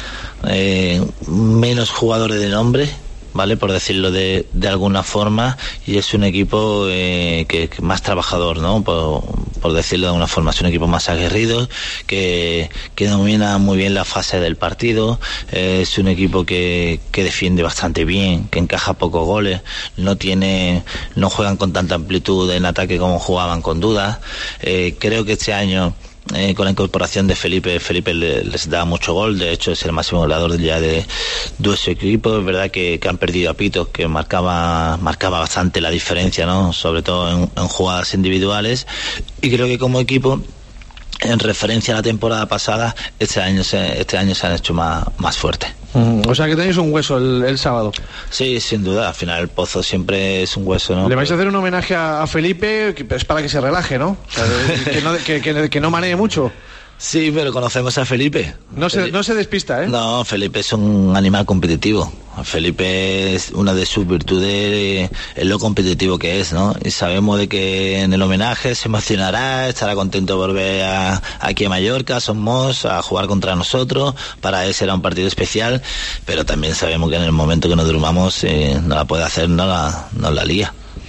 eh, menos jugadores de nombre, ¿vale? Por decirlo de, de alguna forma, y es un equipo eh, que, que más trabajador, ¿no? Por, por decirlo de alguna forma, es un equipo más aguerrido, que, que domina muy bien la fase del partido, eh, es un equipo que, que defiende bastante bien, que encaja pocos goles, no tiene, no juegan con tanta amplitud en ataque como jugaban con Duda. Eh, creo que este año Eh, con la incorporación de Felipe, Felipe le, les da mucho gol, de hecho es el máximo goleador ya de, de su equipo. Es verdad que, que han perdido a Pito, que marcaba marcaba bastante la diferencia, ¿no? Sobre todo en, en jugadas individuales, y creo que como equipo, en referencia a la temporada pasada, este año se, este año se han hecho más, más fuertes. Mm, o sea que tenéis un hueso el, el sábado. Sí, sin duda, al final el Pozo siempre es un hueso, ¿no? Le vais a hacer un homenaje a, a Felipe, que es para que se relaje, ¿no? O sea, que, no que, que, que no manee mucho. Sí, pero conocemos a Felipe. No se, no se despista, ¿eh? No, Felipe es un animal competitivo. Felipe es una de sus virtudes, es lo competitivo que es, ¿no? Y sabemos de que en el homenaje se emocionará, estará contento por ver a, aquí a Mallorca, a Somos, a jugar contra nosotros. Para él será un partido especial, pero también sabemos que en el momento que nos durmamos, eh, no la puede hacer, no la, no la lía.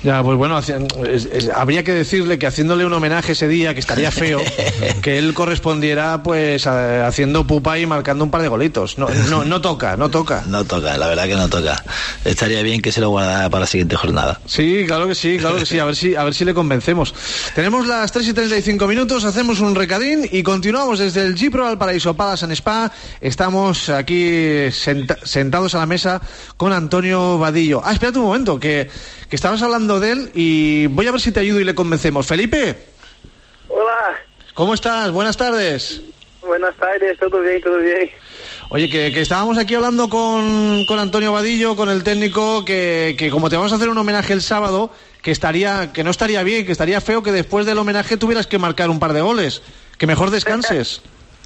Ya, pues bueno, es, es, habría que decirle que haciéndole un homenaje ese día, que estaría feo, que él correspondiera pues a, haciendo pupa y marcando un par de golitos. No, no, no toca, no toca. No toca, la verdad que no toca. Estaría bien que se lo guardara para la siguiente jornada. Sí, claro que sí, claro que sí, a ver si, a ver si le convencemos. Tenemos las tres y treinta y cinco minutos, hacemos un recadín y continuamos desde el Gipro Valparaíso Palace and Spa. Estamos aquí senta, sentados a la mesa con Antonio Vadillo. Ah, espérate un momento, que, que estabas hablando de él y voy a ver si te ayudo y le convencemos. Felipe. Hola. ¿Cómo estás? Buenas tardes. Buenas tardes, todo bien, todo bien. Oye, que, que estábamos aquí hablando con, con Antonio Vadillo, con el técnico, que, que como te vamos a hacer un homenaje el sábado, que estaría, que no estaría bien, que estaría feo que después del homenaje tuvieras que marcar un par de goles. Que mejor descanses.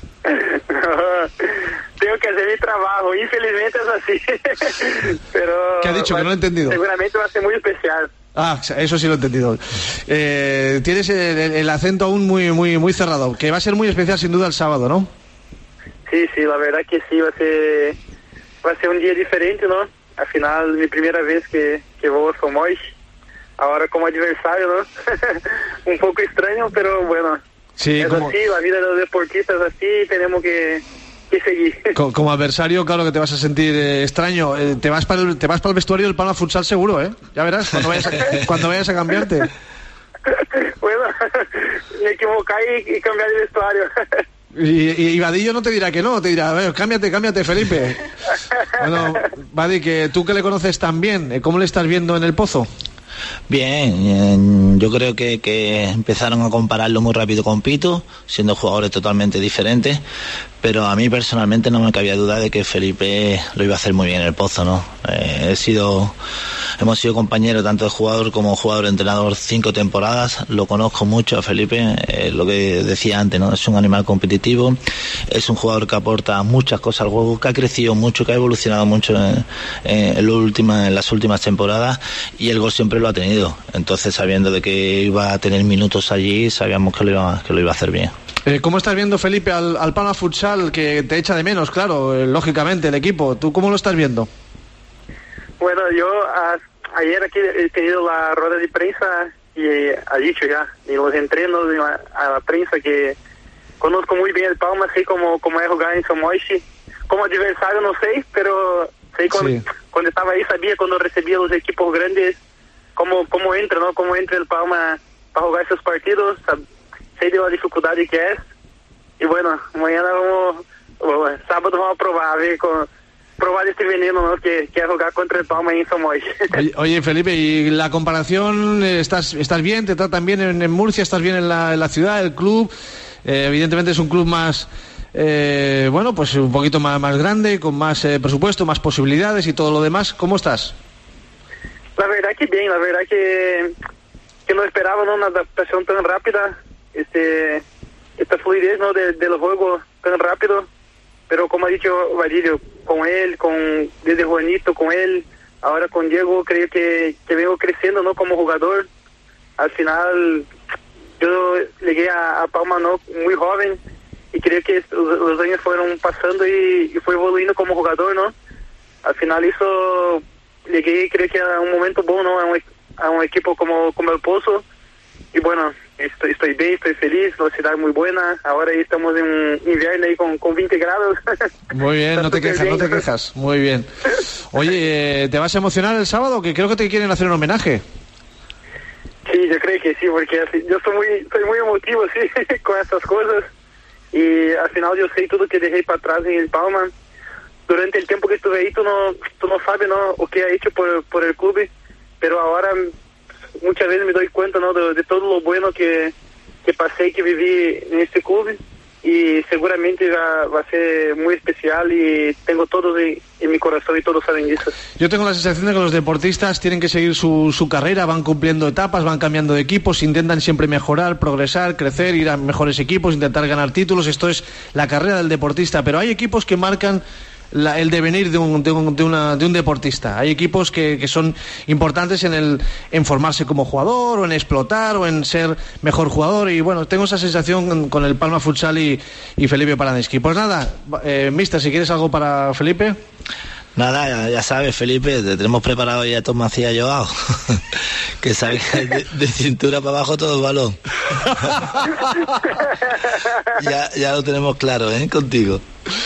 Tengo que hacer mi trabajo, infelizmente es así. Pero ¿qué ha dicho? Que no lo he entendido. Seguramente va a ser muy especial. Ah, eso sí lo he entendido. Eh, tienes el, el acento aún muy, muy, muy cerrado, que va a ser muy especial sin duda el sábado, ¿no? Sí, sí, la verdad que sí, va a ser, va a ser un día diferente, ¿no? Al final, mi primera vez que, que voy a Somois, ahora como adversario, ¿no? Un poco extraño, pero bueno. Sí, es como... así, la vida de los deportistas es así, tenemos que, que seguir. Como, como adversario, claro que te vas a sentir eh, extraño. Eh, te vas para el, te vas para el vestuario del Palma Futsal seguro, ¿eh? Ya verás, cuando vayas a, cuando vayas a cambiarte. Bueno, me equivoqué y, y cambiar de vestuario. Y, y, y Vadillo no te dirá que no, te dirá, a ver, cámbiate, cámbiate, Felipe. Bueno, Vadi, que tú que le conoces tan bien, ¿cómo le estás viendo en el Pozo? Bien, yo creo que, que empezaron a compararlo muy rápido con Pito, siendo jugadores totalmente diferentes, pero a mí personalmente no me cabía duda de que Felipe lo iba a hacer muy bien en el Pozo, ¿no? Eh, he sido, hemos sido compañeros tanto de jugador como jugador-entrenador cinco temporadas, lo conozco mucho a Felipe, eh, lo que decía antes, ¿no? Es un animal competitivo, es un jugador que aporta muchas cosas al juego, que ha crecido mucho, que ha evolucionado mucho en, en, lo última, en las últimas temporadas, y el gol siempre lo ha tenido. Entonces, sabiendo de que iba a tener minutos allí, sabíamos que lo iba, que lo iba a hacer bien. Eh, ¿Cómo estás viendo, Felipe, al, al Palma Futsal, que te echa de menos, claro, eh, lógicamente, el equipo? ¿Tú cómo lo estás viendo? Bueno, yo a, ayer aquí he tenido la rueda de prensa y eh, ha dicho ya, en los entrenos, en la, a la prensa, que conozco muy bien el Palma, sé cómo, cómo es jugar en Somois. Como adversario no sé, pero sé cuando, sí. cuando estaba ahí sabía cuando recibía los equipos grandes, cómo, cómo entra, ¿no? Cómo entra el Palma para jugar esos partidos, sé de la dificultad que es. Y bueno, mañana vamos, bueno, sábado vamos a probar, a ver, con, probar este veneno, ¿no? Que, que es jugar contra el Palma en Somois. Oye, oye, Felipe, ¿y la comparación, estás estás bien? ¿Te tratan bien en, en Murcia? ¿Estás bien en la, en la ciudad, el club? Eh, evidentemente es un club más, eh, bueno, pues un poquito más, más grande, con más eh, presupuesto, más posibilidades y todo lo demás. ¿Cómo estás? La verdad que bien, la verdad que, que no esperaba, ¿no? Una adaptación tan rápida, este, esta fluidez, ¿no? De, del juego tan rápido, pero como ha dicho Vadillo, con él, con desde Juanito, con él, ahora con Diego, creo que, que vengo creciendo, ¿no? Como jugador. Al final, yo llegué a, a Palma, ¿no? Muy joven, y creo que los, los años fueron pasando y, y fue evolucionando como jugador, ¿no? Al final eso, llegué creo que a un momento bueno, a un, a un equipo como, como el Pozo, y bueno, estoy, estoy bien, estoy feliz, la ciudad muy buena, ahora estamos en invierno ahí con, con veinte grados. Muy bien, no te quejas, bien. no te quejas, muy bien. Oye, ¿te vas a emocionar el sábado? Que creo que te quieren hacer un homenaje. Sí, yo creo que sí, porque así, yo soy muy, soy muy emotivo, sí, con estas cosas, y al final yo sé todo que dejé para atrás en el Palma. Durante el tiempo que estuve ahí, tú no, tú no sabes, ¿no? O que ha hecho por, por el club, pero ahora muchas veces me doy cuenta, ¿no? De, de todo lo bueno que, que pasé, que viví en este club, y seguramente va, va a ser muy especial, y tengo todo en, en mi corazón y todos saben eso. Yo tengo la sensación de que los deportistas tienen que seguir su, su carrera, van cumpliendo etapas, van cambiando de equipos, intentan siempre mejorar, progresar, crecer, ir a mejores equipos, intentar ganar títulos. Esto es la carrera del deportista, pero hay equipos que marcan La, el devenir de un, de, un, de, una, de un deportista. Hay equipos que, que son importantes en el en formarse como jugador, o en explotar, o en ser mejor jugador, y bueno, tengo esa sensación con el Palma Futsal y, y Felipe Paradensky. Pues nada, eh, mister, si quieres algo para Felipe. Nada, ya, ya sabes, Felipe, te tenemos preparado ya Tom Macías Joao. Que salga de, de cintura para abajo todo el balón. ya, ya lo tenemos claro, ¿eh? Contigo.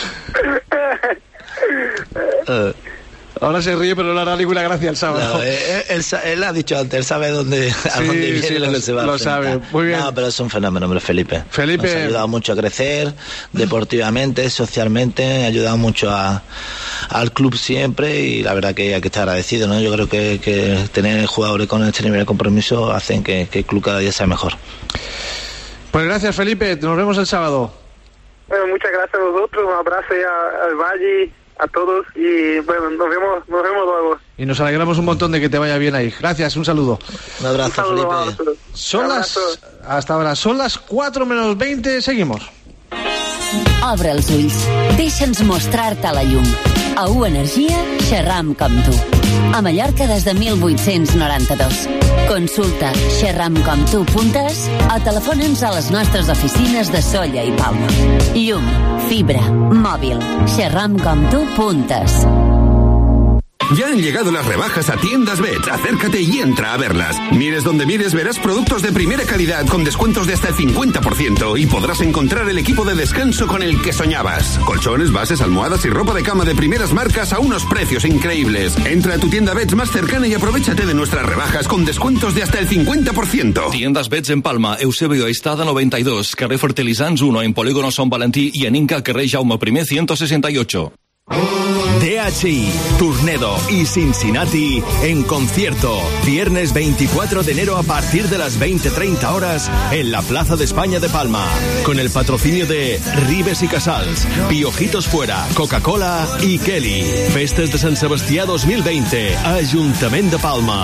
Uh. Ahora se ríe, pero no le hará ninguna gracia el sábado. No, él, él, él ha dicho antes, él sabe dónde, a sí, dónde viene sí, lo lo, que se va a Lo sabe, muy bien. No, pero es un fenómeno, hombre, Felipe. Felipe. Nos ha ayudado mucho a crecer, deportivamente, socialmente, ha ayudado mucho a, al club siempre y la verdad que hay que estar agradecido, ¿no? Yo creo que, que tener jugadores con este nivel de compromiso hacen que, que el club cada día sea mejor. Pues gracias, Felipe, nos vemos el sábado. Bueno, muchas gracias a vosotros, un abrazo a, al Valle, a todos y bueno, nos vemos, nos vemos luego. Y nos alegramos un montón de que te vaya bien ahí. Gracias, un saludo. Un abrazo, un saludo, Felipe. Son las, hasta ahora, son las cuatro menos veinte, seguimos. Obre els ulls, deixa'ns mostrar-te la llum. A U Energia, xerram com tu. A Mallorca des de mil vuit-cents noranta-dos. Consulta xerram com tu punt es o telefona'ns a les nostres oficines de Sóller i Palma. Llum, fibra, mòbil, xerram com tu punt es. Ya han llegado las rebajas a Tiendas Bet. Acércate y entra a verlas. Mires donde mires, verás productos de primera calidad con descuentos de hasta el cincuenta por ciento y podrás encontrar el equipo de descanso con el que soñabas. Colchones, bases, almohadas y ropa de cama de primeras marcas a unos precios increíbles. Entra a tu tienda Bets más cercana y aprovechate de nuestras rebajas con descuentos de hasta el cincuenta por ciento. Tiendas Bets en Palma, Eusebio Aistada noventa y dos, carrer Fertilizants uno en Polígono Son Valentí y en Inca, carrer Jaume I ciento sesenta y ocho. D H I, Tornado y Cincinnati en concierto. Viernes veinticuatro de enero a partir de las veinte treinta horas en la Plaza de España de Palma. Con el patrocinio de Ribes y Casals, Piojitos Fuera, Coca-Cola y Kelly. Festes de Sant Sebastià dos mil veinte, Ayuntamiento de Palma.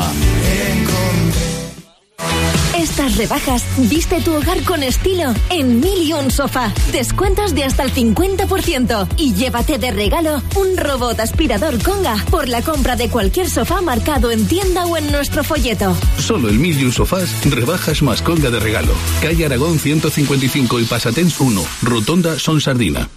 Estas rebajas, viste tu hogar con estilo en Mil y Un Sofá. Descuentos de hasta el cincuenta por ciento y llévate de regalo un robot aspirador Conga por la compra de cualquier sofá marcado en tienda o en nuestro folleto. Solo en Mil y Un Sofás, rebajas más Conga de regalo. Calle Aragón ciento cincuenta y cinco y Pasatens uno, Rotonda Son Sardina.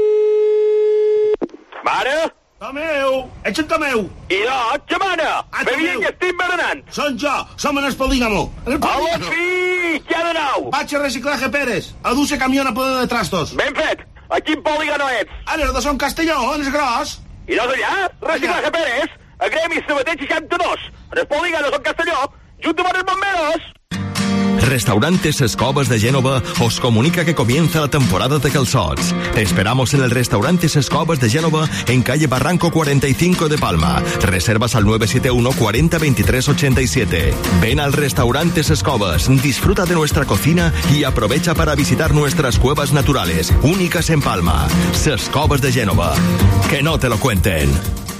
Mare? La meu! Ets el meu! I no, que mare? Bevien que estic berenant! Són jo! Som en el Polígamo! A la fi! Què de nou? Vaig a reciclaje Pérez, a dur-se camió a poder de trastos. Ben fet! A quin polígono ets? A les de Son Castelló, on és gros? I no és allà? Reciclaje Pérez, a Gremi Sabater seixanta-dos, en el polígono Son Castelló, junt amb els bomberos! Restaurantes Escobas de Génova os comunica que comienza la temporada de calzots. Te esperamos en el Restaurantes Escobas de Génova en calle Barranco cuarenta y cinco de Palma. Reservas al nueve siete uno cuarenta veintitrés ochenta y siete. Ven al Restaurantes Escobas, disfruta de nuestra cocina y aprovecha para visitar nuestras cuevas naturales, únicas en Palma. Escobas de Génova. Que no te lo cuenten.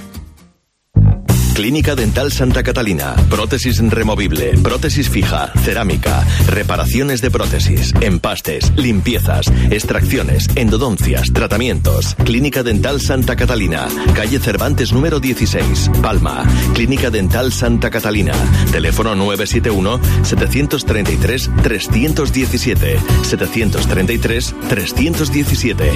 Clínica Dental Santa Catalina. Prótesis removible, prótesis fija, cerámica, reparaciones de prótesis, empastes, limpiezas, extracciones, endodoncias, tratamientos. Clínica Dental Santa Catalina. Calle Cervantes número dieciséis, Palma. Clínica Dental Santa Catalina. Teléfono nueve siete uno siete tres tres tres uno siete. siete tres tres tres uno siete.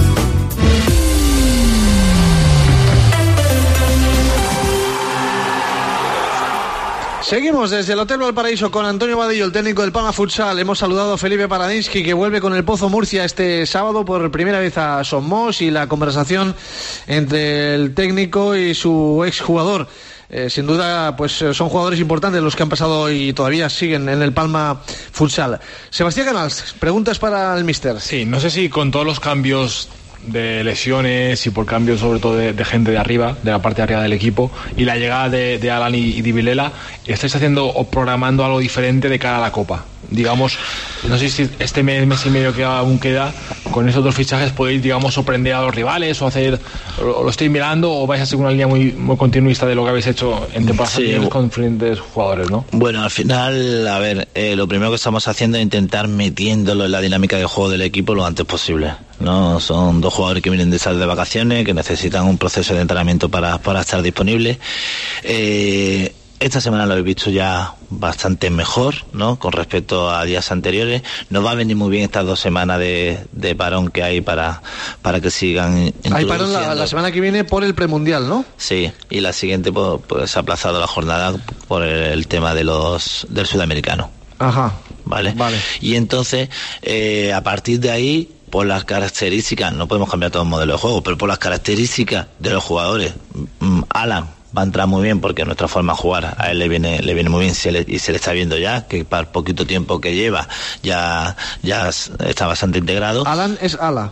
Seguimos desde el Hotel Valparaíso con Antonio Vadillo, el técnico del Palma Futsal. Hemos saludado a Felipe Paradinsky, que vuelve con el Pozo Murcia este sábado por primera vez a Somos, y la conversación entre el técnico y su exjugador. Eh, sin duda, pues son jugadores importantes los que han pasado y todavía siguen en el Palma Futsal. Sebastián Canals, preguntas para el míster. Sí, no sé si con todos los cambios de lesiones y por cambios sobre todo de, de gente de arriba, de la parte de arriba del equipo, y la llegada de, de Alan y, y de Vilela, ¿estáis haciendo o programando algo diferente de cara a la Copa? Digamos, no sé si este mes, mes y medio que aún queda, con esos dos fichajes podéis, digamos, sorprender a los rivales o hacer, o lo estáis mirando, o vais a seguir una línea muy, muy continuista de lo que habéis hecho en temporadas sí, anteriores con diferentes jugadores, ¿no? Bueno, al final, a ver, eh, lo primero que estamos haciendo es intentar metiéndolo en la dinámica de juego del equipo lo antes posible, ¿no? Son dos jugadores que vienen de salir de vacaciones, que necesitan un proceso de entrenamiento para, para estar disponibles. Eh, Esta semana lo he visto ya bastante mejor, ¿no? Con respecto a días anteriores. Nos va a venir muy bien estas dos semanas de, de parón que hay para, para que sigan. Hay parón la, la semana que viene por el premundial, ¿no? Sí, y la siguiente pues, pues se ha aplazado la jornada por el, el tema de los del sudamericano. Ajá. Vale. Vale. Y entonces, eh, a partir de ahí, por las características, no podemos cambiar todo el modelo de juego, pero por las características de los jugadores, Alan va a entrar muy bien porque nuestra forma de jugar a él le viene le viene muy bien se le, y se le está viendo ya que para el poquito tiempo que lleva ya ya está bastante integrado. Alan es Ala.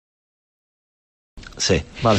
Sí. Vale.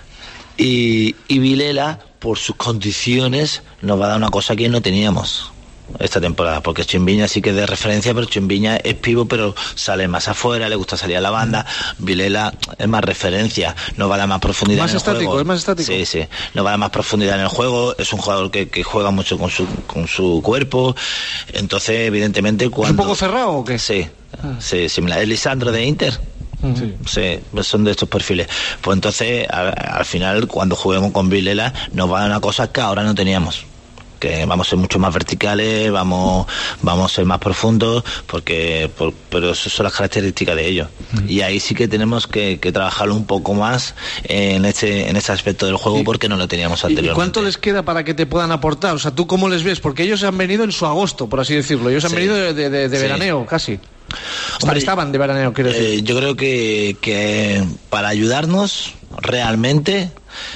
Y, y Vilela, por sus condiciones, nos va a dar una cosa que no teníamos esta temporada, porque Chimbiña sí que es de referencia, pero Chimbiña es pivo, pero sale más afuera, le gusta salir a la banda. Vilela es más referencia, nos va a dar más profundidad más en el estático, juego. Es más estático. Sí, sí, nos va a dar más profundidad en el juego, es un jugador que, que juega mucho con su con su cuerpo, entonces evidentemente cuando... ¿Es un poco cerrado o qué? Sí, sí, similar. ¿Es Lisandro de Inter? Sí. Sí, son de estos perfiles. Pues entonces, a, al final, cuando juguemos con Vilela, nos va a dar una cosa que ahora no teníamos. Que vamos a ser mucho más verticales, vamos vamos a ser más profundos, porque por, pero esas son las características de ellos. Mm. Y ahí sí que tenemos que, que trabajarlo un poco más en este en este aspecto del juego, porque no lo teníamos anteriormente. ¿Y cuánto les queda para que te puedan aportar? O sea, ¿tú cómo les ves? Porque ellos han venido en su agosto, por así decirlo. Ellos han sí. venido de, de, de sí. veraneo, casi. Hombre, estaban de veraneo, quiero decir. Eh, yo creo que, que para ayudarnos realmente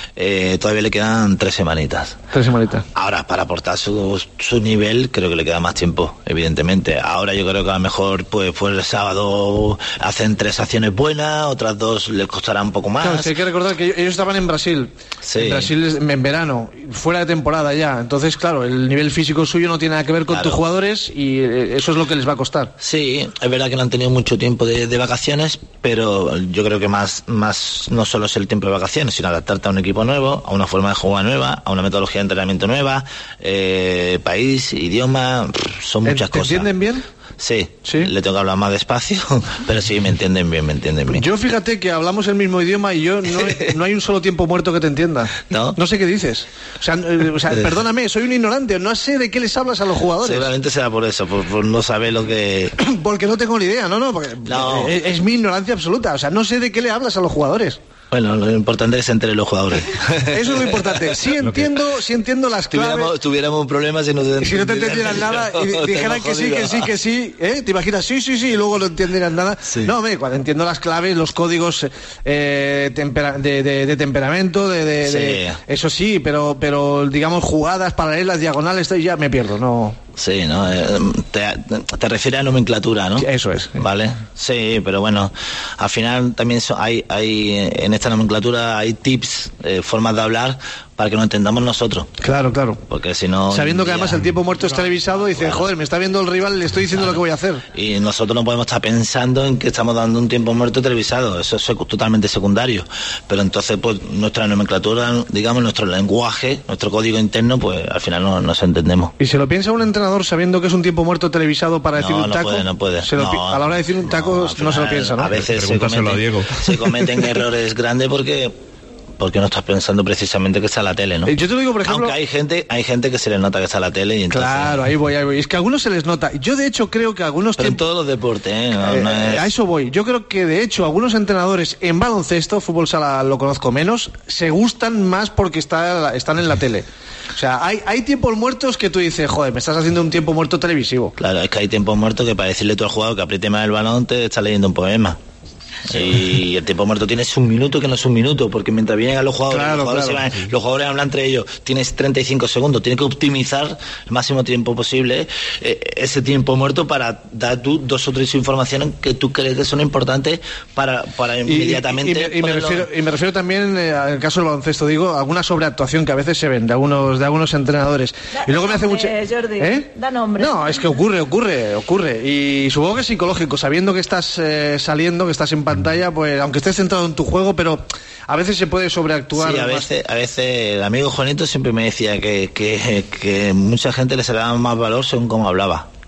eh, todavía le quedan tres semanitas. Tres semanitas. Ahora, para aportar su, su nivel, creo que le queda más tiempo, evidentemente. Ahora yo creo que a lo mejor pues, pues el sábado hacen tres acciones buenas, otras dos les costará un poco más. Claro, sí, hay que recordar que ellos estaban en Brasil. Sí. En Brasil en verano, fuera de temporada ya. Entonces, claro, el nivel físico suyo no tiene nada que ver con claro. tus jugadores y eso es lo que les va a costar. Sí, es verdad que no han tenido mucho tiempo de, de vacaciones, pero yo creo que más, más no solo es el tiempo de vacaciones, sino adaptarte a un equipo nuevo, a una forma de jugar nueva, a una metodología de entrenamiento nueva, eh, país, idioma, son muchas ¿Te cosas. ¿Te entienden bien? Sí, sí, le tengo que hablar más despacio, pero sí, me entienden bien, me entienden bien. Yo fíjate que hablamos el mismo idioma y yo no, no hay un solo tiempo muerto que te entienda. ¿No? No sé qué dices. O sea, eh, o sea, perdóname, soy un ignorante, no sé de qué les hablas a los jugadores. Seguramente será por eso, por, por no saber lo que... Porque no tengo ni idea, no, no, porque no. Es, es mi ignorancia absoluta, o sea, no sé de qué le hablas a los jugadores. Bueno, lo importante es que se enteren los jugadores. Eso es lo importante. Sí entiendo, sí entiendo las claves. Tuviéramos, tuviéramos un problema si no te, si no te entendieran nada y no, dijeran que sí, que sí, que sí, ¿eh? ¿Te imaginas? Sí, sí, sí, y luego no entendieran nada. Sí. No, me, cuando entiendo las claves, los códigos eh, tempera, de, de, de temperamento, de, de, sí. de eso sí, pero, pero digamos jugadas paralelas, diagonales, ya me pierdo, no. Sí, ¿no? Te, te refieres a nomenclatura, ¿no? Eso es. Vale. Sí, pero bueno, al final también hay, hay en esta nomenclatura hay tips, eh, formas de hablar para que lo entendamos nosotros. Claro, claro. Porque si no... Sabiendo que además el tiempo muerto es televisado, dice, claro. joder, me está viendo el rival, le estoy diciendo claro. lo que voy a hacer. Y nosotros no podemos estar pensando en que estamos dando un tiempo muerto televisado, eso es totalmente secundario. Pero entonces, pues, nuestra nomenclatura, digamos, nuestro lenguaje, nuestro código interno, pues, al final no nos entendemos. ¿Y se lo piensa un entrenador sabiendo que es un tiempo muerto televisado para decir no, un taco? No, puede, no puede. Se lo no, a la hora de decir un taco no, final, no se lo piensa, ¿no? A veces se cometen, se cometen errores grandes porque... porque no estás pensando precisamente que está la tele, ¿no? Yo te lo digo, por ejemplo... Aunque hay gente, hay gente que se les nota que está la tele y entonces... Claro, ahí voy, ahí voy. Es que a algunos se les nota. Yo, de hecho, creo que a algunos... Pero en todos los deportes, ¿eh? No, eh no es... A eso voy. Yo creo que, de hecho, algunos entrenadores en baloncesto, fútbol sala lo conozco menos, se gustan más porque está, están en la tele. O sea, hay, hay tiempos muertos que tú dices, joder, me estás haciendo un tiempo muerto televisivo. Claro, es que hay tiempos muertos que para decirle tú al jugador que apriete más el balón te está leyendo un poema. Sí. Y el tiempo muerto tienes un minuto que no es un minuto, porque mientras vienen a los jugadores, claro, los, jugadores claro. se van, los jugadores hablan entre ellos, tienes treinta y cinco segundos, tienes que optimizar el máximo tiempo posible eh, ese tiempo muerto para dar tú dos o tres informaciones que tú crees que son importantes para, para inmediatamente... Y, y, y, y, me, refiero, y me refiero también, eh, al caso del baloncesto, digo, alguna sobreactuación que a veces se ven de algunos, de algunos entrenadores. Da y luego nombre, me hace mucho... Jordi, ¿Eh? Da nombre. No, es que ocurre, ocurre, ocurre. Y supongo que es psicológico, sabiendo que estás eh, saliendo, que estás en pantalla, pues aunque estés centrado en tu juego, pero a veces se puede sobreactuar. Sí, a veces, a veces el amigo Juanito siempre me decía que, que, que mucha gente le sacaba más valor según cómo hablaba.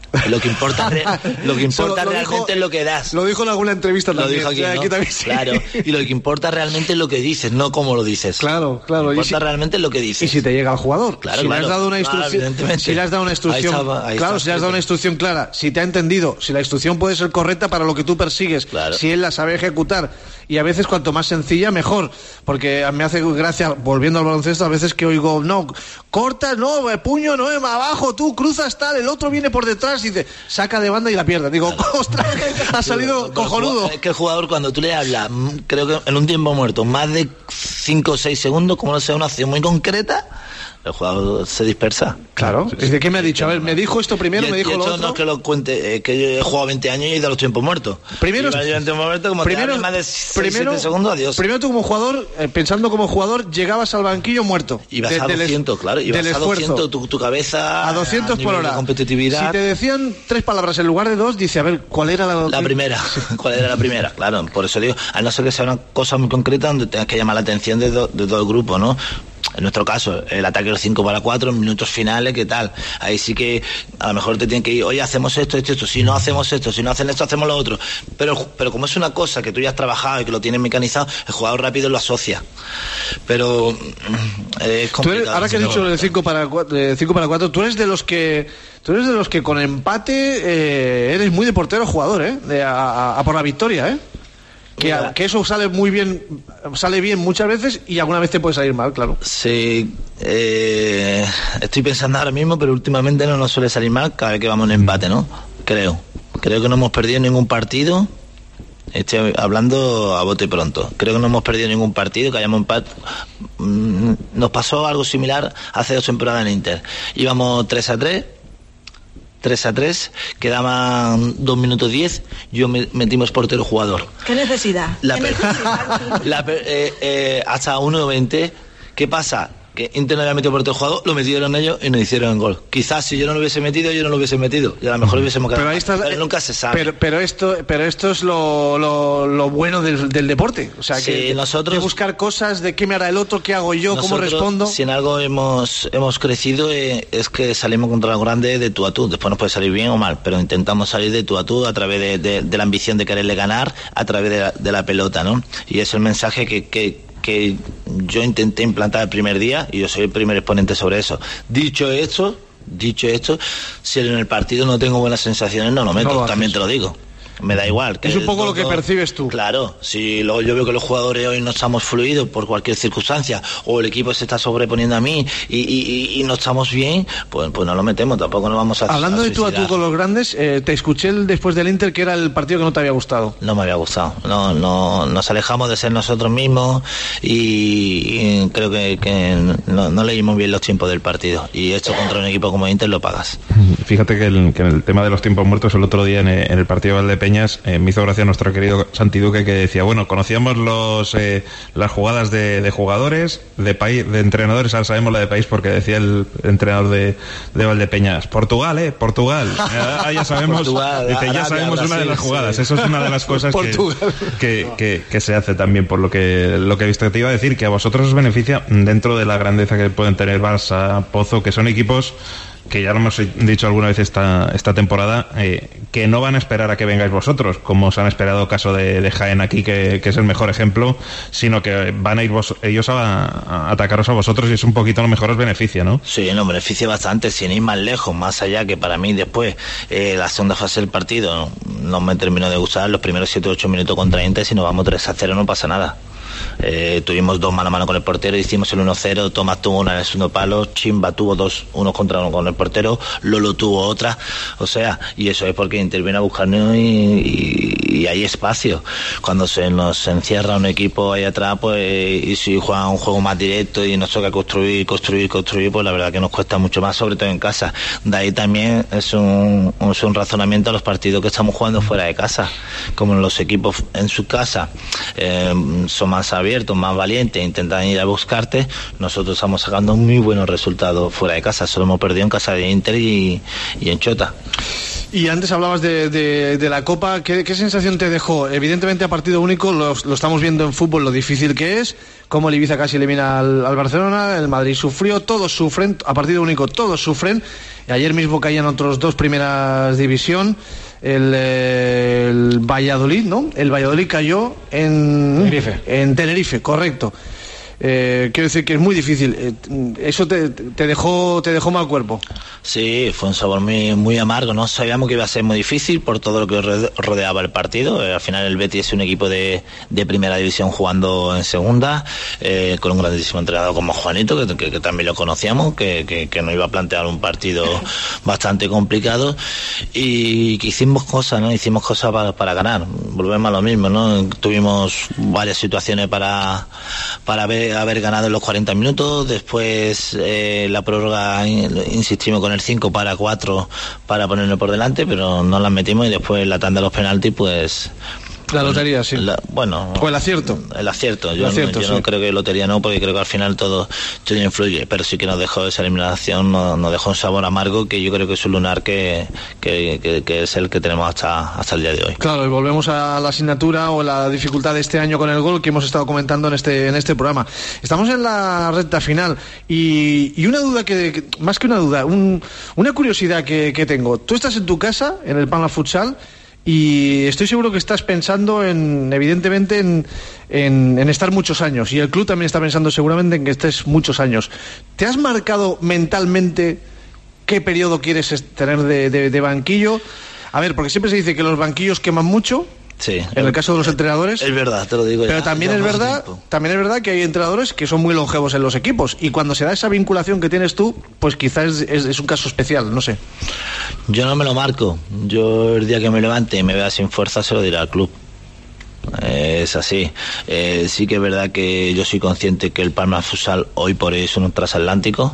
Lo que importa, re, lo que importa lo, lo realmente dijo, es lo que das. Lo dijo en alguna entrevista lo también. Dijo aquí, o sea, ¿no? aquí también sí. Claro, y lo que importa realmente es lo que dices, no cómo lo dices. Claro, claro. Lo que importa si, realmente es lo que dices. Y si te llega al jugador. Claro, si claro. le has dado una instrucción, claro, si le has dado una instrucción, ahí está, ahí claro, está, si le has dado una instrucción clara, si te ha entendido, si la instrucción puede ser correcta para lo que tú persigues, claro. si él la sabe ejecutar. Y a veces cuanto más sencilla, mejor. Porque me hace gracia, volviendo al baloncesto, a veces que oigo, no, cortas, no, puño, no, abajo, tú cruzas tal, el otro viene por detrás y dice, saca de banda y la pierde. Digo, ostras, ha salido sí, cojonudo. Es que el jugador, cuando tú le hablas, creo que en un tiempo muerto, más de cinco o seis segundos, como no sea una acción muy concreta, el jugador se dispersa. Claro. ¿Y de qué me ha dicho? A ver, me dijo esto primero, y, me dijo y lo otro. otro. No es que lo cuente, eh, que yo he jugado veinte años y he ido a los tiempos muertos. Primero, tiempos muertos, como primero, te más de seis, primero, siete segundos, adiós. Primero tú como jugador, eh, pensando como jugador, llegabas al banquillo muerto. Ibas de, a doscientos, del, claro. Ibas del a doscientos, tu, tu cabeza... A doscientos por hora. De competitividad. Si te decían tres palabras en lugar de dos, dice, a ver, ¿cuál era la... La primera. ¿Cuál era la primera? Claro, por eso digo, a no ser que sea una cosa muy concreta donde tengas que llamar la atención de, do, de todo el grupo, ¿no? En nuestro caso, el ataque de los cinco para cuatro, en minutos finales, ¿qué tal? Ahí sí que a lo mejor te tienen que ir, oye, hacemos esto, esto, esto, si no hacemos esto, si no hacen esto, hacemos lo otro. Pero, pero como es una cosa que tú ya has trabajado y que lo tienes mecanizado, el jugador rápido lo asocia. Pero eh, es complicado. Tú eres, ahora que has dicho el cinco para cuatro, tú eres de los que... Tú eres de los que con empate eh, eres muy de portero jugador, ¿eh? De a, a, a por la victoria, ¿eh? Que, a, que eso sale muy bien, sale bien muchas veces y alguna vez te puede salir mal, claro. Sí, eh, estoy pensando ahora mismo, pero últimamente no nos suele salir mal cada vez que vamos en empate, ¿no? Creo. Creo que no hemos perdido ningún partido. Estoy hablando a bote pronto. Creo que no hemos perdido ningún partido, que hayamos empate. Nos pasó algo similar hace dos temporadas en Inter. Íbamos tres a tres. tres a tres, quedaban dos minutos diez, yo me, metimos portero jugador. ¿Qué necesidad? La ¿Qué per- necesidad? la per- eh, eh, hasta uno veinte, ¿qué pasa? Que Inter no había metido portero jugador, lo metieron ellos y nos hicieron el gol. Quizás si yo no lo hubiese metido, yo no lo hubiese metido. Y a lo mejor hubiésemos quedado. Pero, ahí está, pero nunca se sabe. Pero, pero esto, pero esto es lo, lo, lo bueno del, del deporte. O sea, sí, que nosotros, de buscar cosas de qué me hará el otro, qué hago yo, nosotros, cómo respondo. Si en algo hemos, hemos crecido eh, es que salimos contra los grandes de tú a tú. Después nos puede salir bien o mal, pero intentamos salir de tú a tú a través de, de, de la ambición de quererle ganar, a través de la, de la pelota, ¿no? Y es el mensaje que, que que yo intenté implantar el primer día y yo soy el primer exponente sobre eso. Dicho esto, dicho esto, si en el partido no tengo buenas sensaciones, no lo meto, no lo también te lo digo. Me da igual. Que es un poco todo, lo que percibes tú. Claro, si luego yo veo que los jugadores hoy no estamos fluidos por cualquier circunstancia o el equipo se está sobreponiendo a mí y, y, y no estamos bien, pues, pues no lo metemos, tampoco nos vamos a Hablando a de tú a tú con los grandes, eh, te escuché el, después del Inter que era el partido que no te había gustado. No me había gustado, no, no, nos alejamos de ser nosotros mismos y, y creo que, que no, no leímos bien los tiempos del partido y esto contra un equipo como Inter lo pagas. Fíjate que, el, que en el tema de los tiempos muertos el otro día en el, en el partido de Valdepeñas Eh, me hizo gracia nuestro querido Santi Duque, que decía, bueno, conocíamos los eh, las jugadas de, de jugadores, de país, de entrenadores, ahora sabemos la de país porque decía el entrenador de, de Valdepeñas, Portugal, eh, Portugal, eh, ya sabemos, Portugal, dice, ya Arabia, sabemos Brasil, una de las jugadas, sí. eso es una de las cosas que, que, que, que se hace también, por lo que lo que he visto. Te iba a decir que a vosotros os beneficia, dentro de la grandeza que pueden tener Barça, Pozo, que son equipos que ya lo hemos dicho alguna vez esta esta temporada, eh, que no van a esperar a que vengáis vosotros, como se han esperado caso de, de Jaén aquí, que, que es el mejor ejemplo, sino que van a ir vos, ellos a, a atacaros a vosotros y es un poquito lo mejor os beneficia, ¿no? Sí, nos beneficia bastante, sin ir más lejos, más allá que para mí después, eh, la segunda fase del partido no, no me terminó de gustar, los primeros siete u ocho minutos contra Inter, si nos vamos tres a cero no pasa nada. Eh, tuvimos dos mano a mano con el portero, hicimos el uno cero, Tomás tuvo una en el segundo palo, Chimba tuvo dos, uno contra uno con el portero, Lolo tuvo otra, o sea, y eso es porque interviene a buscarnos y, y, y hay espacio. Cuando se nos encierra un equipo ahí atrás, pues, y si juega un juego más directo y nos toca construir, construir, construir, pues la verdad que nos cuesta mucho más, sobre todo en casa. De ahí también es un, es un razonamiento a los partidos que estamos jugando fuera de casa, como los equipos en su casa eh, son más abiertos, más valientes, intentan ir a buscarte, nosotros estamos sacando muy buenos resultados fuera de casa, solo hemos perdido en casa de Inter y, y en Chota. Y antes hablabas de, de, de la Copa, ¿Qué, ¿qué sensación te dejó? Evidentemente a partido único lo, lo estamos viendo en fútbol lo difícil que es, como el Ibiza casi elimina al, al Barcelona, el Madrid sufrió, todos sufren, a partido único todos sufren, y ayer mismo caían otros dos primeras división, el, el Valladolid, ¿no? El Valladolid cayó en Tenerife, en Tenerife, correcto. Eh, quiero decir que es muy difícil. Eh, eso te, te dejó te dejó mal cuerpo. Sí, fue un sabor muy muy amargo, ¿no? Sabíamos que iba a ser muy difícil por todo lo que rodeaba el partido. Eh, al final el Betis es un equipo de, de primera división jugando en segunda, eh, con un grandísimo entrenador como Juanito, que, que, que también lo conocíamos, que, que, que nos iba a plantear un partido bastante complicado, y que hicimos cosas, ¿no? Hicimos cosas para, para ganar. Volvemos a lo mismo, ¿no? Tuvimos varias situaciones para, para ver haber ganado en los cuarenta minutos, después eh, la prórroga insistimos con el cinco para cuatro para ponernos por delante, pero no las metimos, y después la tanda de los penaltis, pues la lotería, sí. La, bueno, o el acierto. El acierto. Yo, el acierto, no, yo sí. no creo que lotería no, porque creo que al final todo, todo influye, pero sí que nos dejó esa eliminación, nos, nos dejó un sabor amargo que yo creo que es un lunar que, que, que, que es el que tenemos hasta, hasta el día de hoy. Claro, y volvemos a la asignatura o la dificultad de este año con el gol que hemos estado comentando en este, en este programa. Estamos en la recta final y, y una duda que, que, más que una duda, un, una curiosidad que, que tengo. Tú estás en tu casa, en el Palma Futsal, y estoy seguro que estás pensando en, evidentemente, en, en, en estar muchos años, y el club también está pensando seguramente en que estés muchos años. ¿Te has marcado mentalmente qué periodo quieres tener de, de, de banquillo? A ver, porque siempre se dice que los banquillos queman mucho. Sí. En el caso de los entrenadores. Es verdad, te lo digo. Pero ya, también ya es verdad, tiempo. también es verdad que hay entrenadores que son muy longevos en los equipos, y cuando se da esa vinculación que tienes tú, pues quizás es, es, es un caso especial, no sé. Yo no me lo marco. Yo el día que me levante y me vea sin fuerza se lo diré al club. Eh, es así. Eh, sí que es verdad que yo soy consciente que el Palma Futsal hoy por hoy es un transatlántico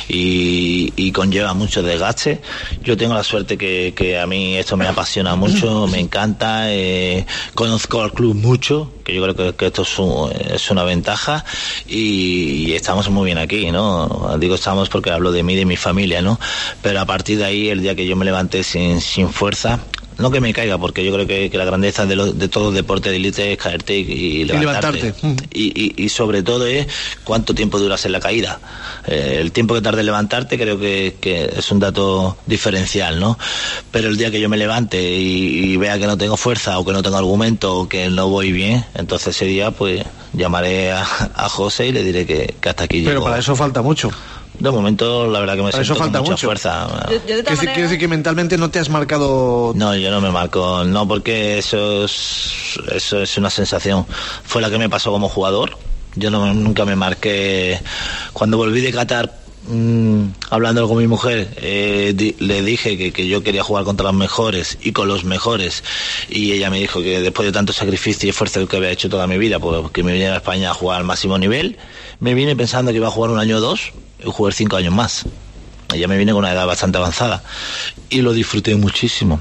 y, y conlleva mucho desgaste. Yo tengo la suerte que, que a mí esto me apasiona mucho, me encanta, eh, conozco al club mucho, que yo creo que, que esto es, un, es una ventaja, y, y estamos muy bien aquí, ¿no? Digo estamos porque hablo de mí y de mi familia, ¿no? Pero a partir de ahí, el día que yo me levante sin, sin fuerza, no que me caiga, porque yo creo que, que la grandeza de, lo, de todo deporte de élite es caerte y, y levantarte. Y, levantarte. Y, y, y sobre todo es cuánto tiempo duras en la caída. Eh, el tiempo que tarde en levantarte creo que, que es un dato diferencial, ¿no? Pero el día que yo me levante y, y vea que no tengo fuerza, o que no tengo argumento, o que no voy bien, entonces ese día pues llamaré a, a José y le diré que, que hasta aquí llego. Pero para eso falta mucho. De momento, la verdad que me Para siento eso falta con mucha mucho. fuerza. Yo, yo de Quiero decir, quiero decir que mentalmente no te has marcado. No, yo no me marco, no, porque eso es, eso es una sensación. Fue la que me pasó como jugador. Yo no, nunca me marqué. Cuando volví de Qatar, mmm, hablando con mi mujer, eh, di, le dije que, que yo quería jugar contra los mejores y con los mejores. Y ella me dijo que después de tanto sacrificio y esfuerzo que había hecho toda mi vida, porque me vine a España a jugar al máximo nivel, me vine pensando que iba a jugar un año o dos, y jugué cinco años más. Ya me vine con una edad bastante avanzada y lo disfruté muchísimo,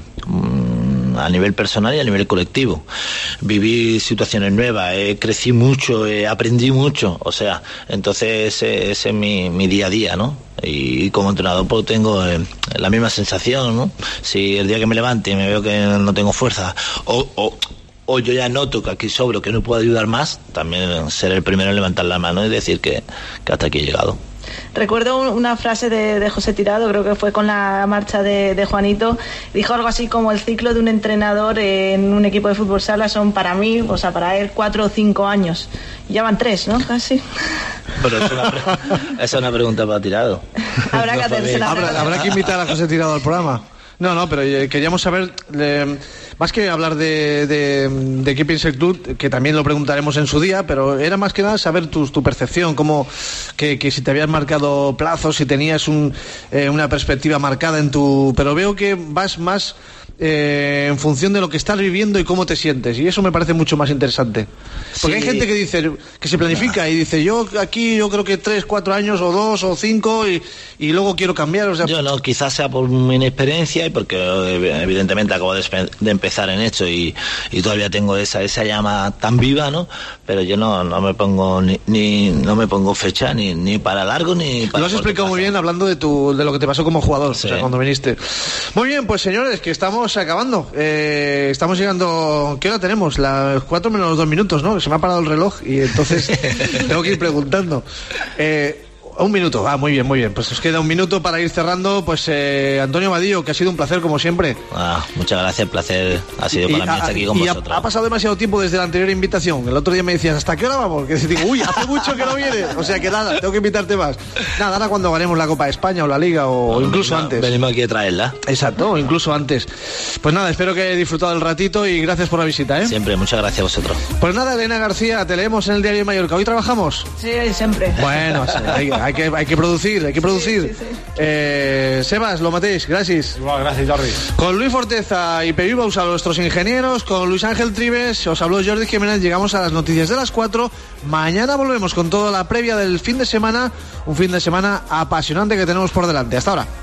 a nivel personal y a nivel colectivo. Viví situaciones nuevas, eh, crecí mucho, eh, aprendí mucho, o sea, entonces ese, ese es mi, mi día a día, ¿no? Y como entrenador pues tengo eh, la misma sensación, ¿no? Si el día que me levante y me veo que no tengo fuerza, o, o o yo ya noto que aquí sobro, que no puedo ayudar más, también seré el primero en levantar la mano y decir que, que hasta aquí he llegado. Recuerdo una frase de, de José Tirado, creo que fue con la marcha de, de Juanito, dijo algo así como: el ciclo de un entrenador en un equipo de fútbol sala son para mí, o sea, para él, cuatro o cinco años. Ya van tres, ¿no? Casi. Pero es una, pre- esa es una pregunta para Tirado. Habrá que hacérsela. Habrá, habrá que invitar a José Tirado al programa. No, no, pero eh, queríamos saber, eh, más que hablar de, de, de qué piensa el club, que también lo preguntaremos en su día, pero era más que nada saber tu, tu percepción, cómo, que, que si te habías marcado plazos, si tenías un, eh, una perspectiva marcada en tu... Pero veo que vas más eh, en función de lo que estás viviendo y cómo te sientes, y eso me parece mucho más interesante. Porque sí. Hay gente que dice, que se planifica y dice, yo aquí yo creo que tres, cuatro años o dos o cinco y, y luego quiero cambiar. O sea, yo no, quizás sea por mi inexperiencia y porque evidentemente acabo de, de empezar en esto y, y todavía tengo esa esa llama tan viva, ¿no? Pero yo no, no me pongo ni, ni no me pongo fecha ni, ni para largo ni para... Lo has explicado muy bien hablando de tu de lo que te pasó como jugador, sí. O sea, cuando viniste. Muy bien, pues señores, que estamos acabando. Eh, estamos llegando... ¿Qué hora tenemos? Las cuatro menos dos minutos, ¿no? Se me ha parado el reloj y entonces tengo que ir preguntando. Eh... Un minuto, ah, muy bien, muy bien. Pues nos queda un minuto para ir cerrando. Pues eh, Antonio Vadillo, que ha sido un placer como siempre. Ah, muchas gracias, el placer ha sido para y, mí estar aquí con y vosotros. Ha, ha pasado demasiado tiempo desde la anterior invitación. El otro día me decías, ¿hasta qué hora vamos? Que digo, uy, hace mucho que no viene. O sea que nada, tengo que invitarte más. Nada, ahora cuando ganemos la Copa de España o la Liga o no, incluso venimos, antes. Venimos aquí a traerla. Exacto, o incluso antes. Pues nada, espero que hayáis disfrutado el ratito y gracias por la visita, ¿eh? Siempre, muchas gracias a vosotros. Pues nada, Elena García, te leemos en el Diario de Mallorca. ¿Hoy trabajamos? Sí, siempre. Bueno, sí, hay, hay, que, hay que producir. Hay que producir. Sí, sí, sí. Eh, Sebas, lo matéis, gracias. Igual, gracias, Jordi. Con Luis Forteza y Peyu Bausa, nuestros ingenieros, con Luis Ángel Tribes, os habló Jordi Jiménez. Llegamos a las noticias de las cuatro. Mañana volvemos con toda la previa del fin de semana. Un fin de semana apasionante que tenemos por delante. Hasta ahora.